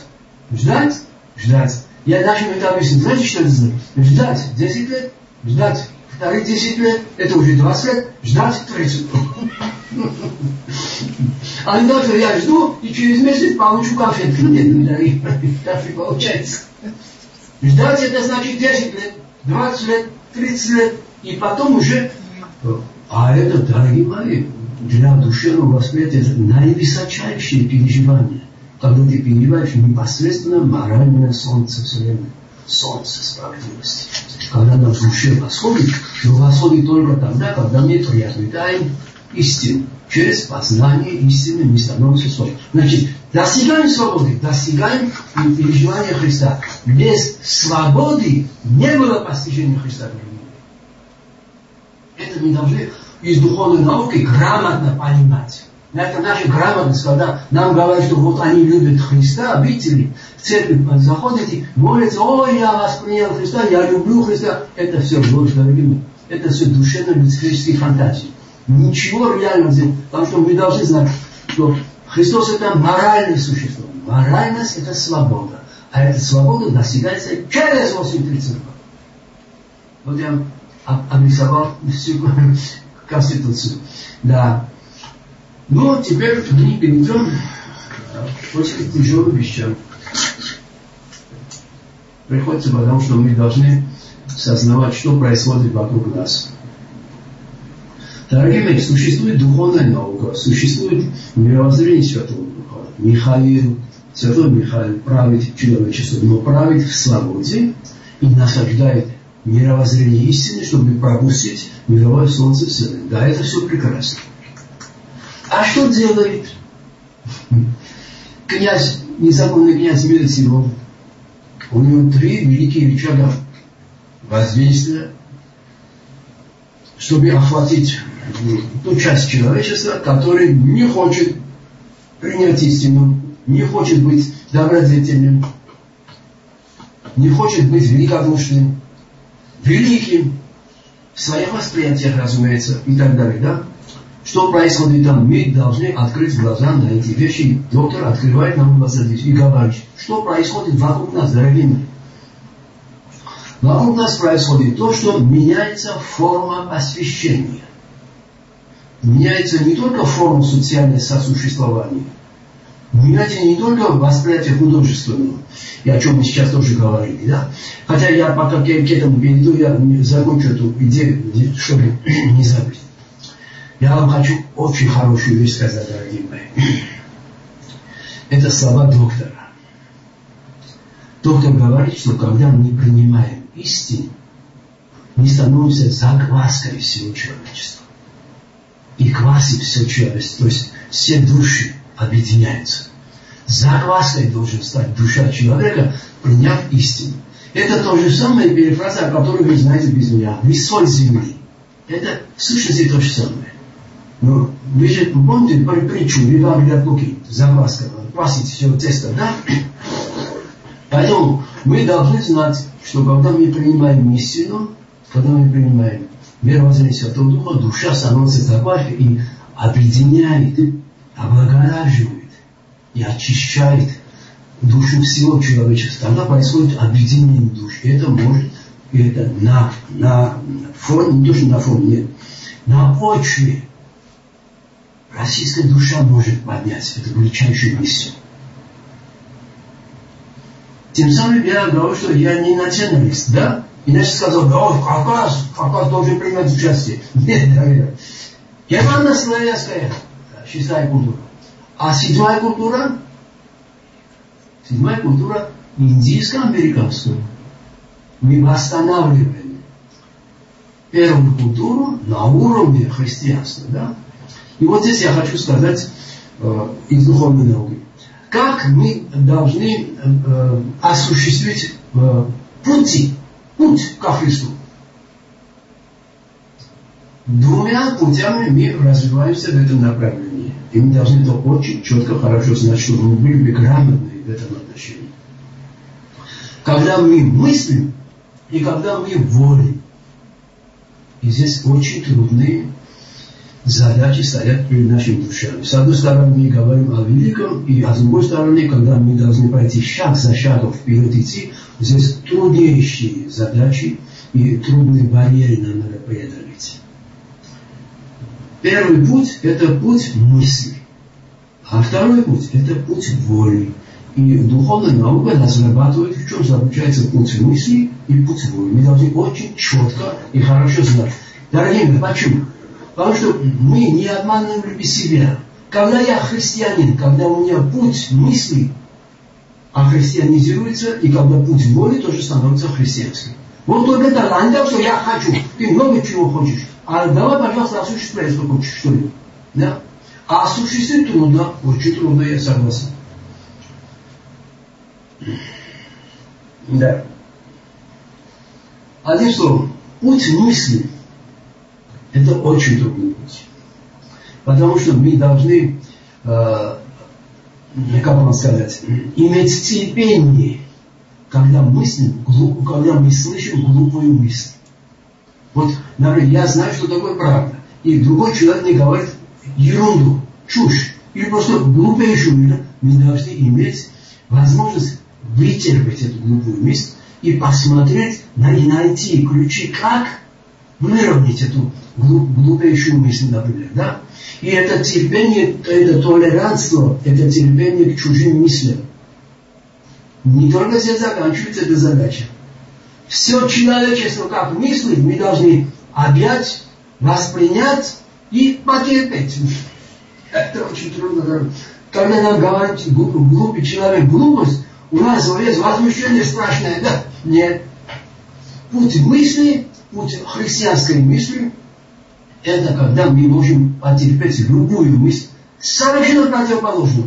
Я начал это объяснить. Знаете, что это значит? Ждать 10 лет, ждать вторые 10 лет, это уже 20 лет, ждать 30 лет. А не доктор, я жду, и через месяц получу конфетку. Нет, так не получается. Ждать это значит 10 лет, 20 лет, 30 лет, и потом уже... А это, дорогие мои, для душевного восприятия это наивысочайшие переживания. Когда ты переживаешь непосредственно моральное солнце Вселенной. Солнце справедливости. Когда на душе восходит, но восходит только тогда, когда мы приобретаем истину. Через познание истины мы становимся свободны. Значит, достигаем свободы, достигаем переживания Христа. Без свободы не было постижения Христа. Это мы должны из духовной науки грамотно понимать. Это наша грамотность, когда нам говорят, что вот они любят Христа, обители, в церковь заходите, молятся, ой, я воспринял Христа, я люблю Христа. Это все ложь, дорогие мои. Это все душевно-людские фантазии. Ничего реального здесь, потому что мы должны знать, что Христос это моральное существо. Моральность это свобода. А эта свобода достигается через 8:30. Вот я обрисовал всю Конституцию. Да. Но теперь мы перейдем к очень тяжелым вещам. Приходится, потому что мы должны сознавать, что происходит вокруг нас. Дорогие мои, существует духовная наука, существует мировоззрение Святого Духа. Михаил, Святой Михаил правит человечеством, но правит в свободе и насаждает мировоззрение истины, чтобы пропустить мировое солнце Вселенной. Да, это все прекрасно. А что делает князь, незаконный князь мира сего? У него 3 великие рычага воздействия, чтобы охватить ту часть человечества, которая не хочет принять истину, не хочет быть добродетельным, не хочет быть великодушным, великим в своих восприятиях, разумеется, и так далее, да? Что происходит там? Мы должны открыть глаза на эти вещи. Доктор открывает нам глаза и говорит, что происходит вокруг нас, дорогие мои. Вокруг нас происходит то, что меняется форма посвящения. Меняется не только форма социального сосуществования, меняется не только восприятие художественного, и о чем мы сейчас тоже говорили, да? Хотя я пока к этому перейду, я закончу эту идею, чтобы не забыть. Я вам хочу очень хорошую вещь сказать, дорогие мои. Это слова доктора. Доктор говорит, что когда мы принимаем истину, мы становимся закваской всего человечества. И квасит все человечество, то есть все души объединяются. Закваской должен стать душа человека, приняв истину. Это то же самое перефраза, о которой вы знаете без меня. Вы соль земли. Это в сущности то же самое. Но вы же помните притчу, Иван говорят, Луки, закваска, квасить все тесто, да? Поэтому мы должны знать, что когда мы принимаем истину, когда мы принимаем мировоззрение Святого Духа, душа становится закваской и объединяет, и облагораживает, и очищает душу всего человечества. Тогда происходит объединение душ. И это может, и это на фоне, не то, что на фоне, нет, на почве российская душа может поднять эту величайшую миссию. Тем самым я говорю, что я не националист, да? Иначе сказал, да, Кавказ должен принимать участие. Нет, дорогие. Германо-славянская 6-я культура. А 7-я культура? 7-я культура индийско-американская. Мы восстанавливаем первую культуру на уровне христианства, да? И вот здесь я хочу сказать из духовной науки. Как мы должны осуществить путь ко Христу? 2 путями мы развиваемся в этом направлении. И мы должны это очень четко, хорошо знать, чтобы мы были грамотны в этом отношении. Когда мы мыслим и когда мы волим. И здесь очень трудные задачи стоят перед нашими душами. С одной стороны, мы говорим о великом, и с другой стороны, когда мы должны пройти шаг за шагом вперед идти, здесь труднейшие задачи и трудные барьеры нам надо преодолеть. Первый путь – это путь мысли. А второй путь – это путь воли. И духовная наука разрабатывает, в чем заключается путь мысли и путь воли. Мы должны очень четко и хорошо знать. Дорогие мои, почему? Потому что мы не обманывали себя. Когда я христианин, когда у меня путь мысли христианизируется, и когда путь воли тоже становится христианским. Вот только это андал, что я хочу. Ты много чего хочешь. А давай, пожалуйста, осуществляй, что хочешь, что ли. Да? А осуществить трудно, очень трудно, я согласен. Да. Одним словом, путь мысли Это очень трудный путь. Потому что мы должны, как вам сказать, иметь терпение, когда мы слышим глупую мысль. Вот, например, я знаю, что такое правда. И другой человек не говорит ерунду, чушь, или просто глупейшую. Мы должны иметь возможность вытерпеть эту глупую мысль и посмотреть, и найти ключи, как выровнять эту глупейшую мысль, например. Да? И это терпение, это толерантство, это терпение к чужим мыслям. Не только здесь заканчивается эта задача. Все человечество, как мыслит, мы должны объять, воспринять и потерпеть. Это очень трудно. Когда нам говорят глупый человек глупость, у нас есть возмущение страшное. Да? Нет. Путь мысли, путь христианской мысли, это когда мы можем потерпеть любую мысль, совершенно противоположную.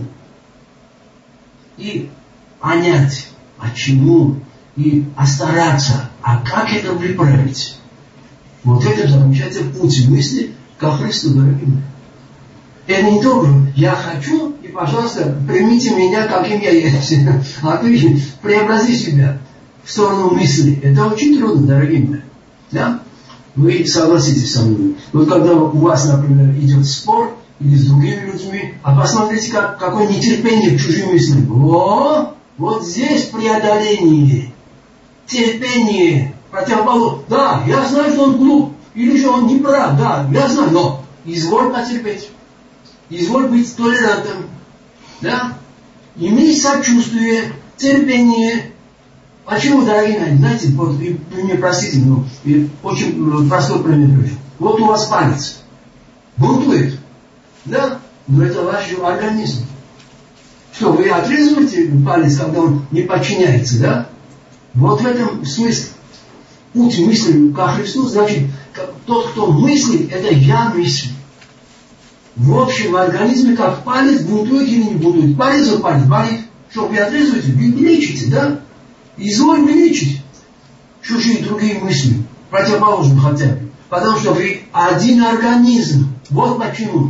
И понять, почему, и постараться, а как это выправить. Вот это заключается путь мысли ко Христу, дорогие мои. Это не только я хочу, и, пожалуйста, примите меня, каким я есть. А ты преобрази себя в сторону мысли. Это очень трудно, дорогие мои. Да? Вы согласитесь со мной. Вот когда у вас, например, идет спор или с другими людьми, а посмотрите, какое нетерпение к чужим мыслям. Вот здесь преодоление, терпение, противоположное. Да, я знаю, что он глуп, или же он не прав, да, я знаю, но изволь потерпеть. Изволь быть толерантным. Да? Имей сочувствие, терпение. Почему, дорогие мои, знаете, вот, вы мне простите, но очень простой пример. Вот у вас палец бунтует. Да? Но это ваш организм. Что, вы отрезываете палец, когда он не подчиняется, да? Вот в этом смысле. Путь мысли ко Христу, значит, тот, кто мыслит, это я мыслю. В общем, в организме как палец бунтует или не бунтует. Порезал палец, болит. Что, вы отрезываете? Вы лечите, да? Изволь лечить чужие другие мысли, противоположные хотя бы. Потому что вы один организм. Вот почему.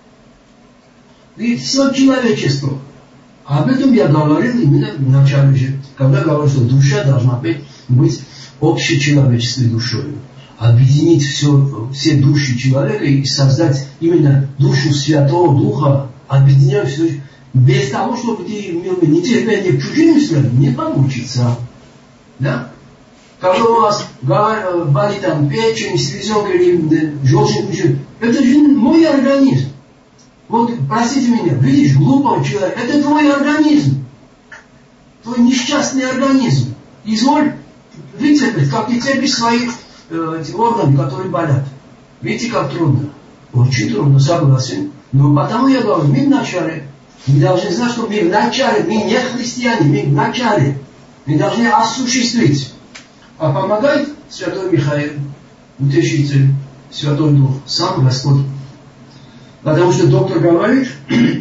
И все человечество. Об этом я говорил именно в начале же, когда говорил, что душа должна быть общечеловеческой душой. Объединить все души человека и создать именно душу Святого Духа, объединяя все. Без того, чтобы ты имел нетерпение к чужим мыслям, не получится. Да? Когда у вас болит там печень, селезенка или желчный, это же мой организм. Вот, простите меня, видишь, глупого человека, это твой организм. Твой несчастный организм. Изволь вытерпеть, как ты терпишь свои органы, которые болят. Видите, как трудно? Очень трудно, согласен. Но потому я говорю, мы в начале. Мы должны знать, что мы в начале, мы не христиане, мы в начале. Мы должны осуществить. А помогает Святой Михаил, Утешитель, Святой Дух, сам Господь. Потому что доктор говорит,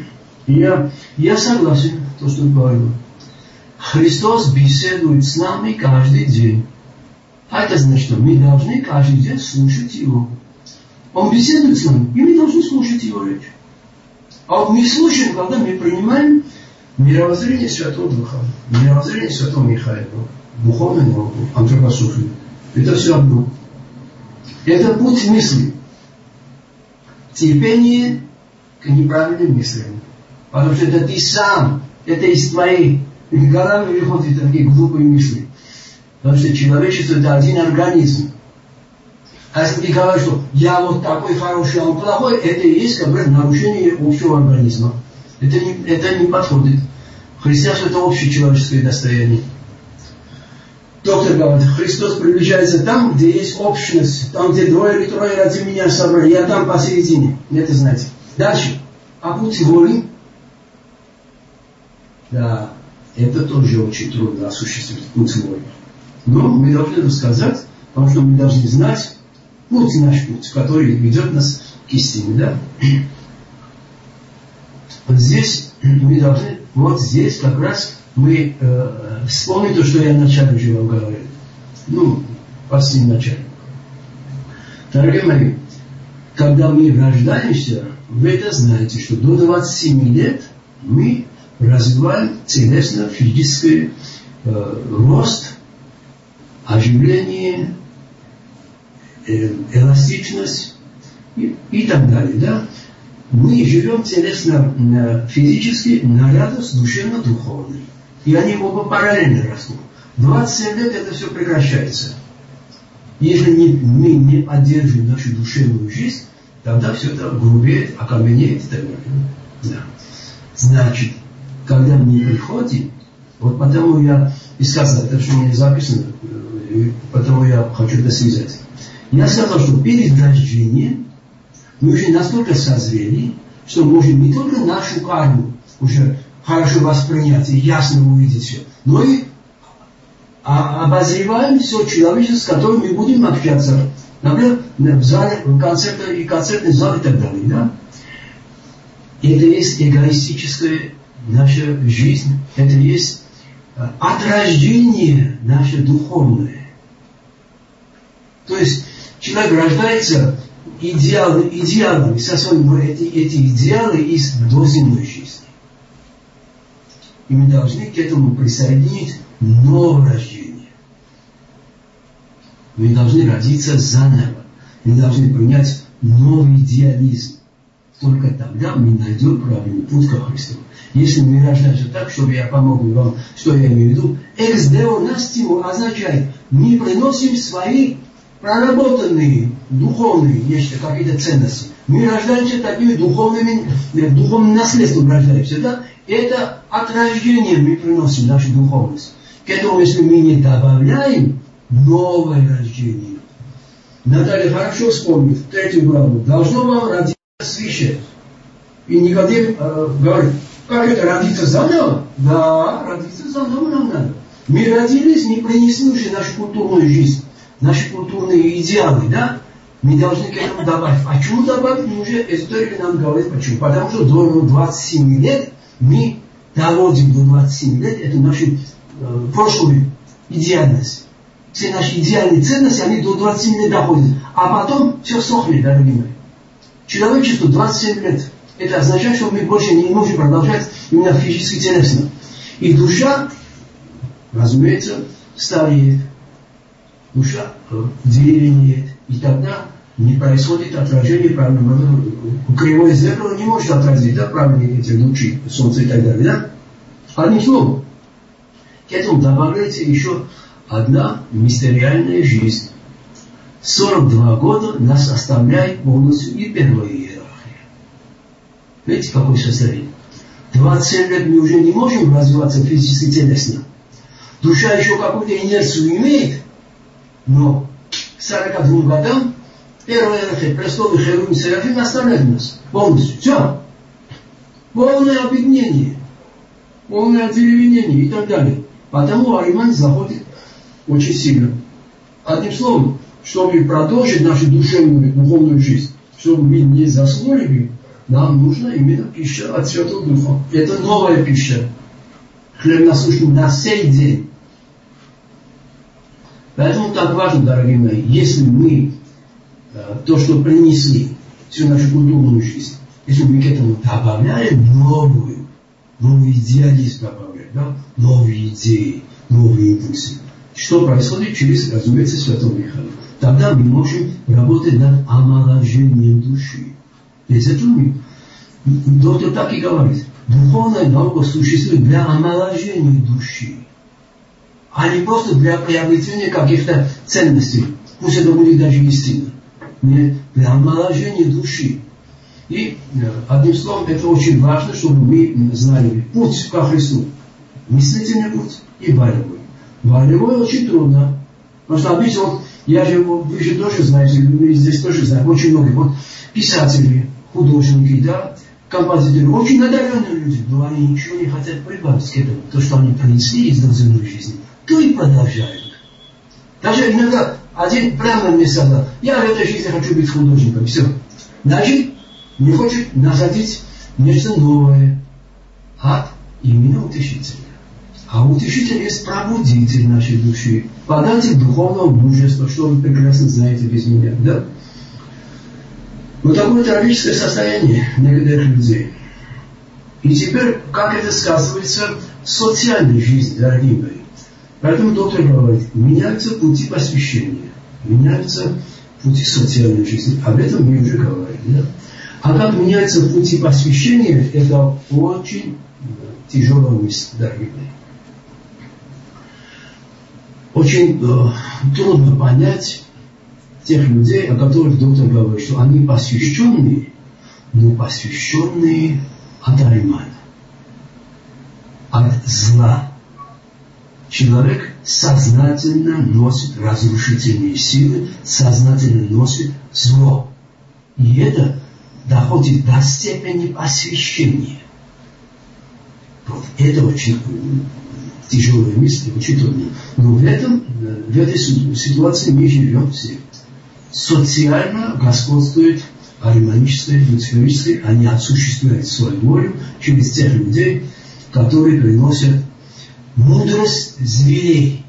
я согласен, то, что он говорил. Христос беседует с нами каждый день. А это значит, что мы должны каждый день слушать Его. Он беседует с нами, и мы должны слушать Его речь. А вот мы слушаем, когда мы принимаем мировоззрение Святого Духа, мировоззрение Святого Михаила, духовную науку, антропософию. Это все одно. Это путь мысли. Терпение к неправильным мыслям. Потому что это ты сам, это из твоей головы выходят такие глупые мысли. Потому что человечество это один организм. А если ты говоришь, что я вот такой хороший, а он плохой, это и есть как бы нарушение общего организма. Это не подходит. Христианство это общее человеческое достояние. Доктор говорит, Христос приближается там, где есть общность, там, где двое или трое ради меня собрали, я там посередине. Это знаете. Дальше. А путь воли? Да, это тоже очень трудно осуществить, путь воли. Но мы должны это сказать, потому что мы должны знать путь наш путь, который ведет нас к истине. Да? Вот здесь мы должны, вот здесь как раз мы вспомним то, что я вначале уже вам говорил. Ну, почти в начале. Дорогие мои, когда мы рождаемся, вы это знаете, что до 27 лет мы развиваем телесно-физический рост, оживление, эластичность и так далее. Да? Мы живем телесно-физически наряду с душевно-духовным. И они оба параллельно растут. 27 лет это все прекращается. Если мы не поддерживаем нашу душевную жизнь, тогда все это грубеет, окаменеет и так далее. Да. Значит, когда мы приходим, вот потому я и сказал, это что у меня записано, потому я хочу это связать. Я сказал, что перед рождением мы уже настолько созрели, что можем не только нашу карму уже хорошо воспринять и ясно увидеть все, но и обозреваем все человечество, с которым мы будем общаться. Например, в зале, в концертный зал и так далее. Да? Это есть эгоистическая наша жизнь, это есть от рождения наше духовное. То есть человек рождается идеалами, со своими эти идеалы из доземной жизни. И мы должны к этому присоединить новое рождение. Мы должны родиться заново. Мы должны принять новый идеализм. Только тогда мы найдем правильный путь ко Христу. Если мы рождаемся так, чтобы я помог вам, что я имею в виду, экс-део настиму означает, мы приносим свои проработанные духовные нечто, какие-то ценности. Мы рождаемся такими духовным наследством рождаемся, да? Это от рождения мы приносим нашу духовность. К этому, если мы не добавляем новое рождение. Наталья хорошо вспомнит, 3 главу. Должно вам родиться свыше. И Никодим говорит, как это, родиться заново? Да, родиться заново нам надо. Мы родились, не принесли уже нашу культурную жизнь, наши культурные идеалы, да? Мы должны к этому добавить. Почему добавить? Мы уже история нам говорит, почему. Потому что до 27 лет мы доводим до 27 лет, это наша прошлую идеальность. Все наши идеальные ценности, они до 27 лет доходят. А потом все сохнет, дорогие мои. Человечеству 27 лет. Это означает, что мы больше не можем продолжать именно физически телесно. И душа, разумеется, стареет. Душа деревенеет. И тогда не происходит отражение правильно. Кривое зеркало не может отразить, да, правильные эти лучи, солнце и так далее, да? Одним словом, к этому добавляется еще одна мистериальная жизнь. 42 года нас оставляет полностью и первая иерархия. Видите, какое состояние? 27 лет мы уже не можем развиваться физически телесно. Душа еще какую-то инерцию имеет, но к 42 годам первая иерархия, престолы Херувим Серафим оставляет нас полностью. Все. Полное объединение, полное одеревенение и так далее. Потому Ариман заходит очень сильно. Одним словом, чтобы продолжить нашу душевную, духовную жизнь, чтобы мы не заснули, нам нужна именно пища от Святого Духа. Это новая пища. Хлеб насущный на сей день. Поэтому так важно, дорогие мои, если мы то, что принесли, всю нашу культурную жизнь, если мы к этому добавляем новый идеализм добавляем, да? Новые идеи, новые импульсы. Что происходит через, разумеется, Святого Михаила? Тогда мы можем работать над омоложением души. Ведь это доктор так и говорит. Духовная наука существует для омоложения души, а не просто для приобретения каких-то ценностей. Пусть это будет даже истина. Нет, для омоложения души. И, одним словом, это очень важно, чтобы мы знали путь ко Христу. Мыслительный путь и волевой. Волевой очень трудно. Потому что обычно, вот, вы же тоже знаете, вы здесь тоже знаете, очень много вот, писатели, художники, да, композиторы, очень одаренные люди, но они ничего не хотят прибавить к этому. То, что они принесли из земной жизни, то и продолжают. Даже иногда один прямо мне сказал, я в этой жизни хочу быть художником, все. Значит, не хочет насадить нечто новое от именно утешителя. А утешитель есть пробудитель нашей души, податель духовного мужества, что вы прекрасно знаете без меня, да? Вот такое трагическое состояние некоторых людей. И теперь, как это сказывается в социальной жизни, дорогие мои. Поэтому доктор говорит, меняются пути посвящения, меняются пути социальной жизни. Об этом мы уже говорили. Да? А как меняются пути посвящения, это очень тяжелая мысль, дорогие мои. Очень трудно понять тех людей, о которых доктор говорит, что они посвященные, но посвященные от Аймана, от зла. Человек сознательно носит разрушительные силы, сознательно носит зло. И это доходит до степени посвящения. Вот это очень тяжелая мысль, очень трудно. Но в этой ситуации мы живем все. Социально господствует ариманическое, люциферическое, они осуществляют свою волю через тех людей, которые приносят мудрость зверей.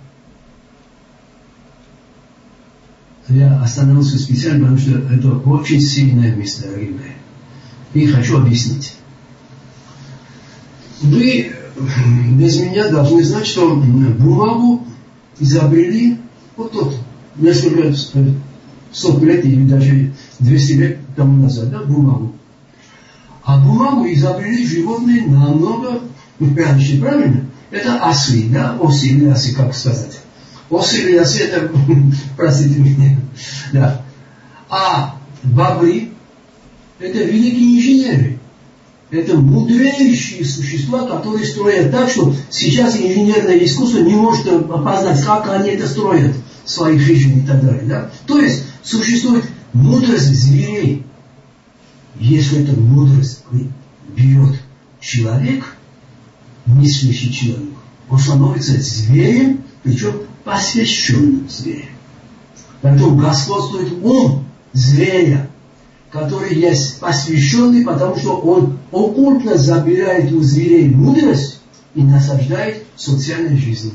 Я остановился специально, потому что это очень сильное место, дорогие мои. И хочу объяснить. Вы без меня должны знать, что бумагу изобрели вот тут, несколько 100 лет или даже 200 лет тому назад, да, бумагу. А бумагу изобрели животные намного раньше, правильно? Это осы, да, осы или осы, как сказать. Осы или осы, это, простите меня, да. А бобры, это великие инженеры. Это мудрейшие существа, которые строят так, что сейчас инженерное искусство не может опознать, как они это строят в своих жизнях и так далее. Да? То есть существует мудрость зверей. Если эта мудрость берет человек, мыслящий человек, он становится зверем, причем посвященным зверем. Поэтому господствует ум зверя, который есть посвященный, потому что он оккультно забирает у зверей мудрость и насаждает в социальной жизни.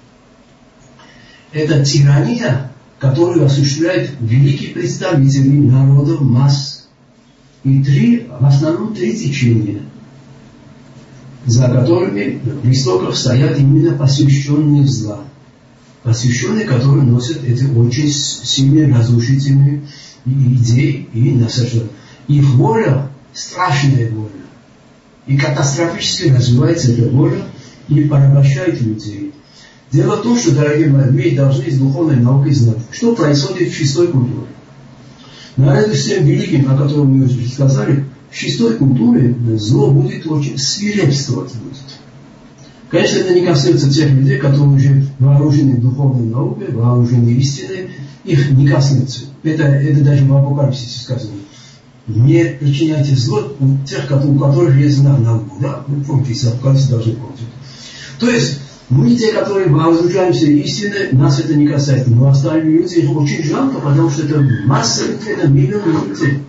Это тирания, которую осуществляют великие представители народов, масс. И в основном три течения, за которыми в истоках стоят именно посвященные зла. Посвященные, которые носят эти очень сильные разрушительные идеи и насаждают. Их воля, страшная воля. И катастрофически развивается эта воля и порабощает людей. Дело в том, что, дорогие мои, мы должны из духовной науки знать, что происходит в шестой культуре. Наряду с тем великим, о котором мы уже сказали, в шестой культуре зло будет очень свирепствовать. Конечно, это не касается тех людей, которые уже вооружены духовной наукой, вооружены истиной, их не коснется. Это даже в Апокалипсисе сказано. Не причиняйте зло у тех, у которых есть знак науку. Да? Вы помните, из Апокалипсиса должны помнить. То есть, мы, те, которые вооружаемся истиной, нас это не касается. Но остальные люди, их очень жалко, потому что это масса людей, это миллионы людей.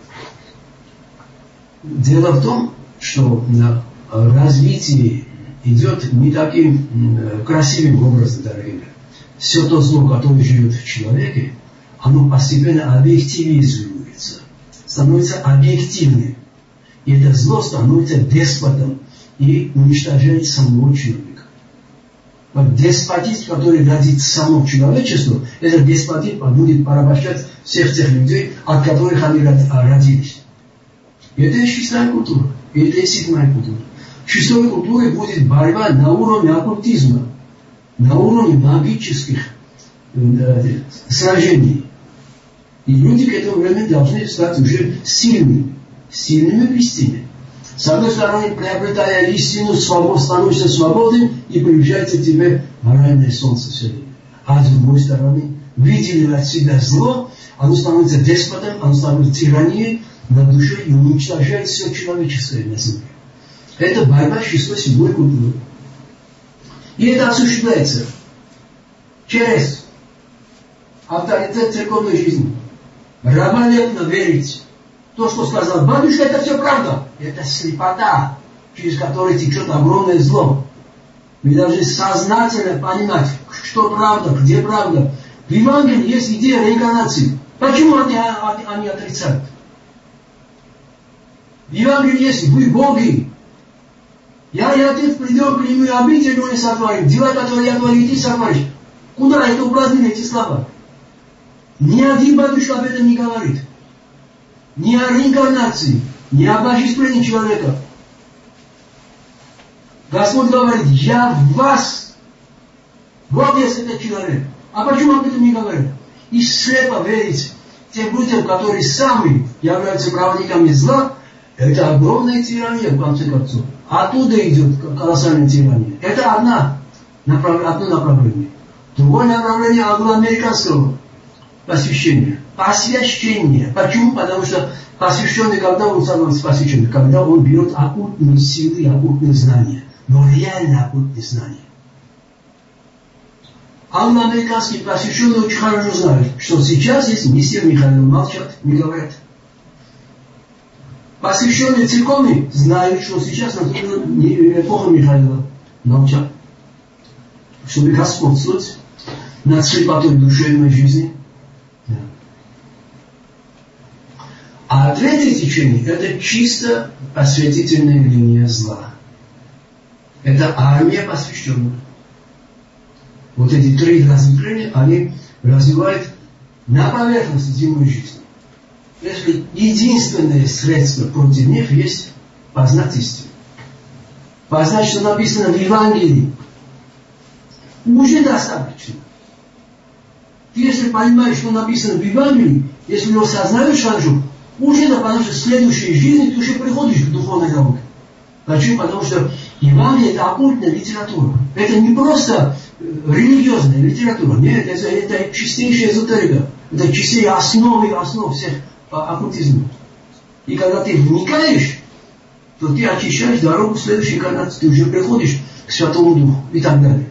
Дело в том, что развитие идет не таким красивым образом, дорогие. Все то зло, которое живет в человеке, оно постепенно объективизируется, становится объективным. И это зло становится деспотом и уничтожает самого человека. Вот деспотизм, который родит само человечество, этот деспотизм будет порабощать всех тех людей, от которых они родились. И это и шестая культура, и это и седьмая культура. В шестой культуре будет борьба на уровне оккультизма, на уровне магических сражений. И люди к этому времени должны стать уже сильными в истине. С одной стороны, приобретая истину, становишься свободным и приближается к тебе моральное солнце все время. А с другой стороны, видели от себя зло, оно становится деспотом, оно становится тиранией над душой и уничтожает все человеческое на земле. Это борьба 6-7 культуры. И это осуществляется через авторитет церковной жизни. Раболепно верить. То, что сказал батюшка, это все правда. Это слепота, через которую течет огромное зло. Мы должны сознательно понимать, что правда, где правда. В Евангелии есть идея реинкарнации. Почему они отрицают? В Евангелии есть вы боги. Я и Отец придем к нему, и обитель его не сотворим. Дела, которые я творю, и ты сотворишь. Куда это упразднили эти слова? Ни один батюшка об этом не говорит. Ни о реинкарнации, ни о божественности человека. Господь говорит, я в вас. Вот есть этот человек. А почему об этом не говорят? И слепо верить тем людям, которые сами являются праведниками зла, это огромная тирания, в конце концов. Оттуда идет колоссальная тирания. Это одно направление. Другое направление англоамериканского посвящения. Посвящение. Почему? Потому что посвященный, когда он становится посвященным? Когда он берет оккультные силы, оккультные знания. Но реально оккультные знания. Англоамериканские посвященные очень хорошо знают, что сейчас есть мистер Михаил, молчат, не говорят. Посвященные церковные знают, что сейчас наступила эпоха Михаила, молчат. Чтобы господствовать над слепотой душевной жизни. Да. А третье течение – это чисто осветительная линия зла. Это армия посвященных. Вот эти три разветвления, они развивают на поверхности земной жизни. Если единственное средство против них есть познать истину. Познать, что написано в Евангелии, уже достаточно. Ты если понимаешь, что написано в Евангелии, если его сознаешь хорошо, уже да, потому что в следующей жизни ты уже приходишь к духовной науке. Почему? Потому что Евангелие – это оккультная литература. Это не просто религиозная литература. Нет, это чистейшая эзотерика. Это чистые основы всех оккультизма. И когда ты вникаешь, то ты очищаешь дорогу в следующей инкарнации. Ты уже приходишь к Святому Духу и так далее.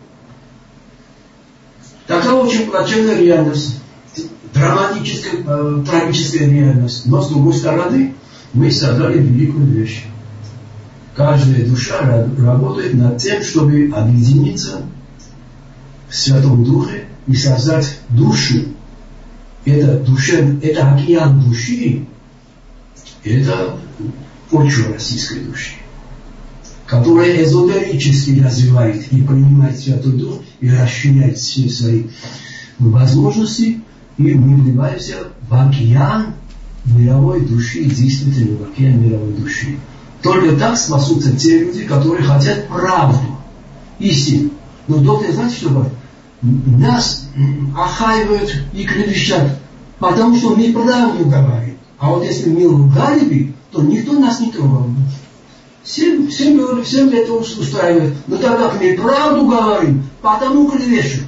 Такая очень плачевная реальность. Драматическая, трагическая реальность. Но с другой стороны, мы создали великую вещь. Каждая душа работает над тем, чтобы объединиться в Святом Духе и создать душу. Это океан души, это почва российской души, которая эзотерически развивает и принимает Святой Дух и расширяет все свои возможности, и мы вливаемся в океан мировой души, действительно в океан мировой души. Только так спасутся те люди, которые хотят правду, истину. Но доктор, знаете, что говорит? Нас охаивают и клевещат, потому что мы правду говорим. А вот если мы лгали бы, то никто нас не трогал. Всем это устраивает. Но так как мы правду говорим, потому клевещут.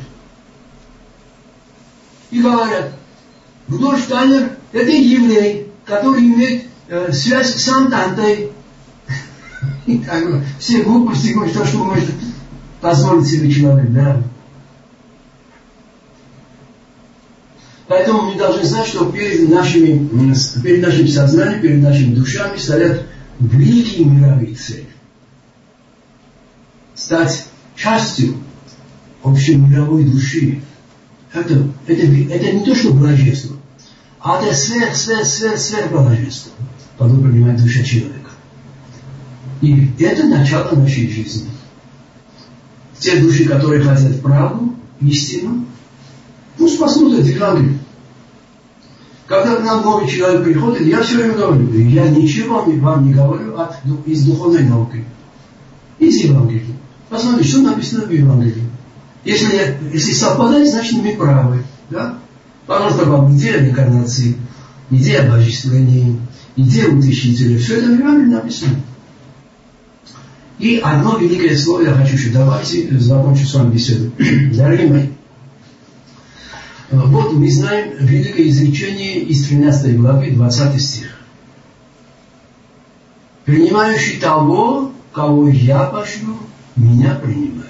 И говорят, Рудольф Штайнер – это еврей, который имеет связь с Антантой. И так, все глупости, что может позволить себе человек, да. Поэтому мы должны знать, что перед нашим сознанием, перед нашими душами стоят великие мировые цели. Стать частью общемировой души. Это не то, что блаженство, а это сверхблаженство, когда принимает душа человека. И это начало нашей жизни. Те души, которые хотят правду, истину, пусть посмотрят Евангелие. Когда к нам новый человек приходит, я все время говорю, я ничего вам не говорю из духовной науки. Из Евангелия. Посмотрите, что написано в Евангелии. Если совпадает, значит мы правы. Да? Пожалуйста, вам идея реинкарнации, идея божественной, идея утешителя. Все это в Евангелии написано. И одно великое слово я хочу еще давайте закончу с вами беседу. Дорогие мои, вот мы знаем великое изречение из 13 главы, 20 стих. Принимающий того, кого я пошлю, меня принимает.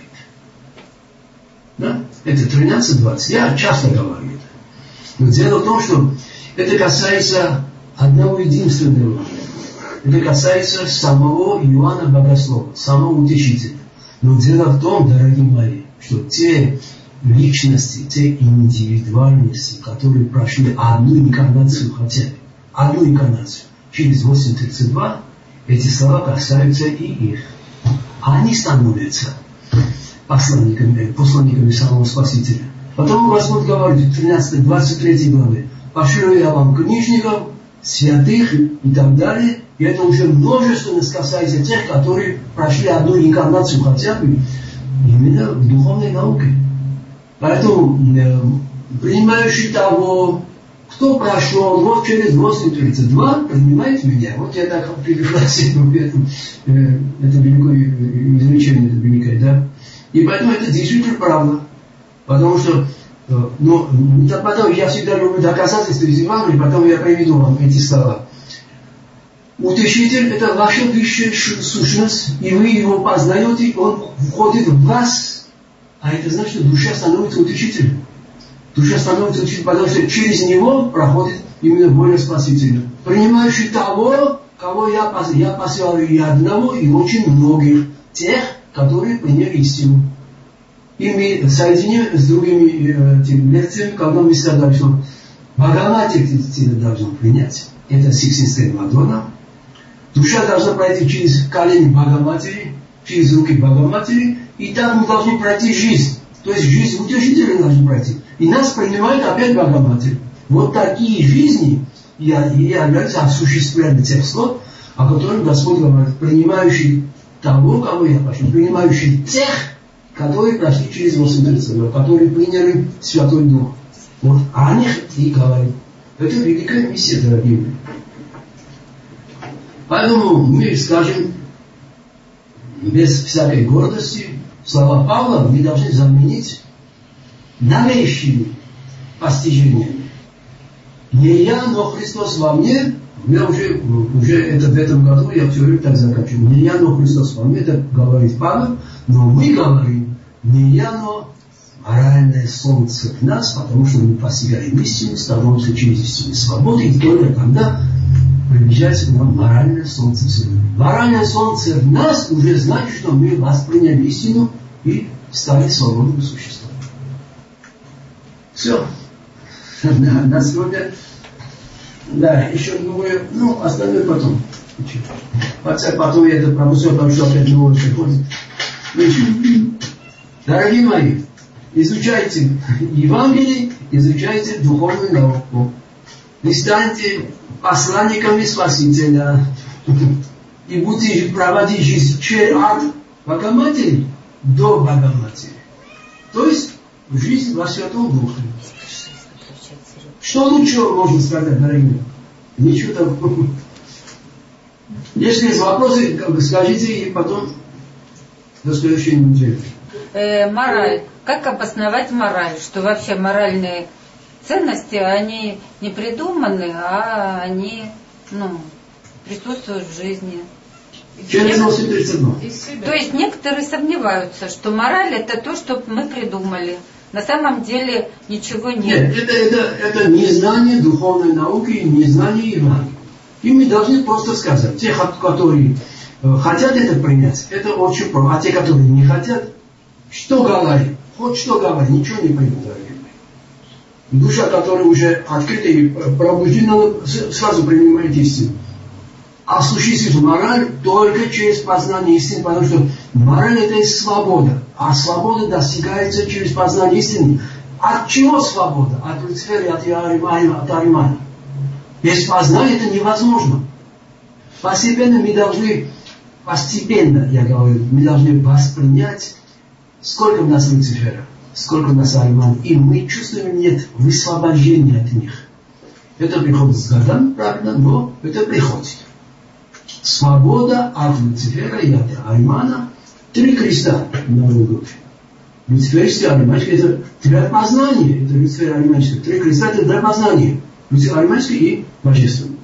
Да? Это 13-20. Я часто говорю это. Но дело в том, что это касается одного единственного. Это касается самого Иоанна Богослова, самого утешителя. Но дело в том, дорогие мои, что те личности, те индивидуальности, которые прошли одну инкарнацию хотя бы, одну инкарнацию через 8.32, эти слова касаются и их. Они становятся посланниками самого Спасителя. Потом Господь говорит в 13-23 главе: пошлю я вам книжников, святых и так далее. И это уже множественно касается тех, которые прошли одну инкарнацию хотя бы именно в духовной науке. Поэтому принимающий того, кто прошел вот через 8:32, принимает меня. Вот я так пригласил это великое изречение, это великое, да. И поэтому это действительно правда. Потому что, потом я всегда люблю доказательства из Евангелия, потом я приведу вам эти слова. Утешитель – это ваша высшая сущность, и вы его познаете, он входит в вас. А это значит, что душа становится утешителем. Душа становится утешителем, потому что через него проходит именно воля Спасителя. Принимающий того, кого я посылал и одного, и очень многих, тех, которые приняли истину. И мы соединим с другими лекциями, когда мы сказали, что Бхагавати должен принять. Это Сикстинская Мадонна. Душа должна пройти через колени Бхагаватери, через руки Бхагаватери, и так мы должны пройти жизнь. То есть жизнь утешителя должны пройти. И нас принимает опять Бхагаватери. Вот такие жизни и являются осуществлением тех слов, о которых Господь говорит: принимающий того, кого я пошлю, принимающий тех, которые прошли через 8:32, которые приняли Святой Дух. Вот о них и говорит. Это великая миссия, дорогие мои. Поэтому мы скажем без всякой гордости слова Павла, мы должны заменить новейшими постижениями. Не я, но Христос во мне. Я уже это в этом году, я все время так заканчиваю. Не я, но Христос во мне, это говорит Павел. Но мы говорим, не я, но моральное солнце в нас, потому что мы постигаем истину, становимся через истину свободы, и только тогда приближается к нам моральное солнце. Моральное солнце в нас уже значит, что мы восприняли истину и стали свободными существами. Все. На сегодня. Да, еще думаю, остальное потом. Хотя потом я это пропустил, потому что опять новое приходит. Дорогие мои, изучайте Евангелие, изучайте духовную науку. И станьте посланниками Спасителя. И будете проводить жизнь от Богоматери до Богоматери. То есть жизнь во Святом Духе. Что лучше можно сказать, дорогие? Ничего такого. Если есть вопросы, скажите, и потом до следующей недели. Мораль. Как обосновать мораль? Что вообще моральные ценности, они не придуманы, а они присутствуют в жизни. То есть некоторые сомневаются, что мораль это то, что мы придумали. На самом деле ничего нет. Нет, это незнание духовной науки, незнание Евангелия. И мы должны просто сказать, те, которые хотят это принять, это очень просто. А те, которые не хотят, что говорит? Хоть что говорит, ничего не поймут, дорогие мои. Душа, которая уже открыта и пробуждена, сразу принимает истину. Осуществить мораль только через познание истины, потому что мораль это и свобода. А свобода достигается через познание истины. От чего свобода? От Люцифера, от Аримана. Без познания это невозможно. Постепенно, я говорю, мы должны воспринять, сколько у нас Люцифера, сколько у нас Аримана. И мы чувствуем, нет высвобождения от них. Это приходит с годами, правда, но это приходит. Свобода от Люцифера и от Аримана. 3 креста на Голгофе. Люциферический, ариманский это для познания. Это Люцифер, ариманский. 3 креста это для познания. Люцифер, ариманский и божественный.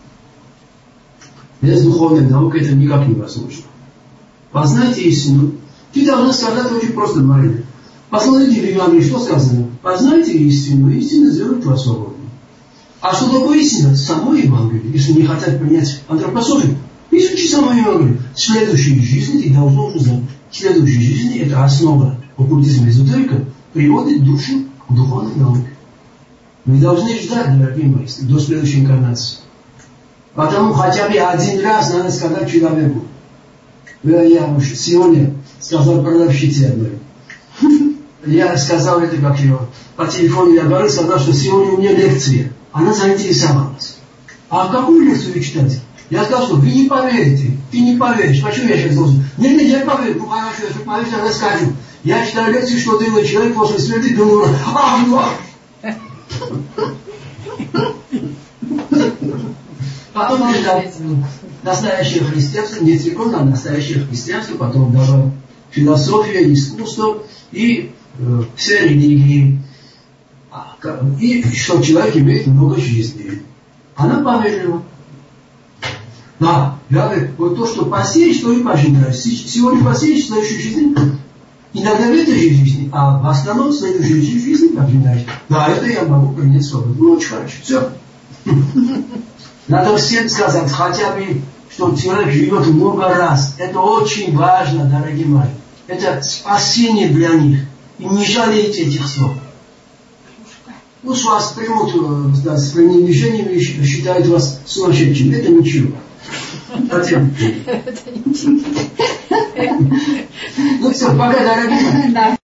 Без духовной науки это никак невозможно. Познайте истину. Ты должна сказать очень просто, Марина. Посмотрите в Евангелии, что сказано. Познайте истину, истина сделает вас свободным. А что такое истина? Само Евангелие. Если не хотят принять антропософию, изучи само Евангелие. В следующей жизни ты должен уже знать. В следующей жизни это основа оккультизма, эзотерика, приводит душу к духовной науке. Мы должны ждать, дорогие мои, до следующей инкарнации. Потому хотя бы один раз надо сказать человеку. Я уж сегодня сказал продавщице одной. Я сказал это, как его, по телефону я говорил, сказал, что сегодня у меня лекция. Она заинтересовалась. А какую лекцию читать? Я сказал, что вы не поверите. Ты не поверишь. Почему я сейчас должен? Нет, я поверю. Ну хорошо, если поверишь, я расскажу. Я читаю лекцию, что делает человек после смерти, думаю, Потом настоящее христианство, не церковное, а настоящее христианство, потом даже философия, искусство и все религии. И что человек имеет много жизни. Она поверила. Да, я говорю, вот то, что посеешь, то и пожинаешь. Сегодня посеешь, в следующей жизни, иногда в этой же жизни, а в основном в следующей жизни пожинаешь. Да, это я могу принять свободу. Ну, очень хорошо, все. Надо всем сказать, хотя бы, что человек живет много раз. Это очень важно, дорогие мои. Это спасение для них. И не жалейте этих слов. Пусть вас примут с пренебрежением и считают вас сумасшедшим. Это ничего. Затем. Ну все, пока, дорогие мои.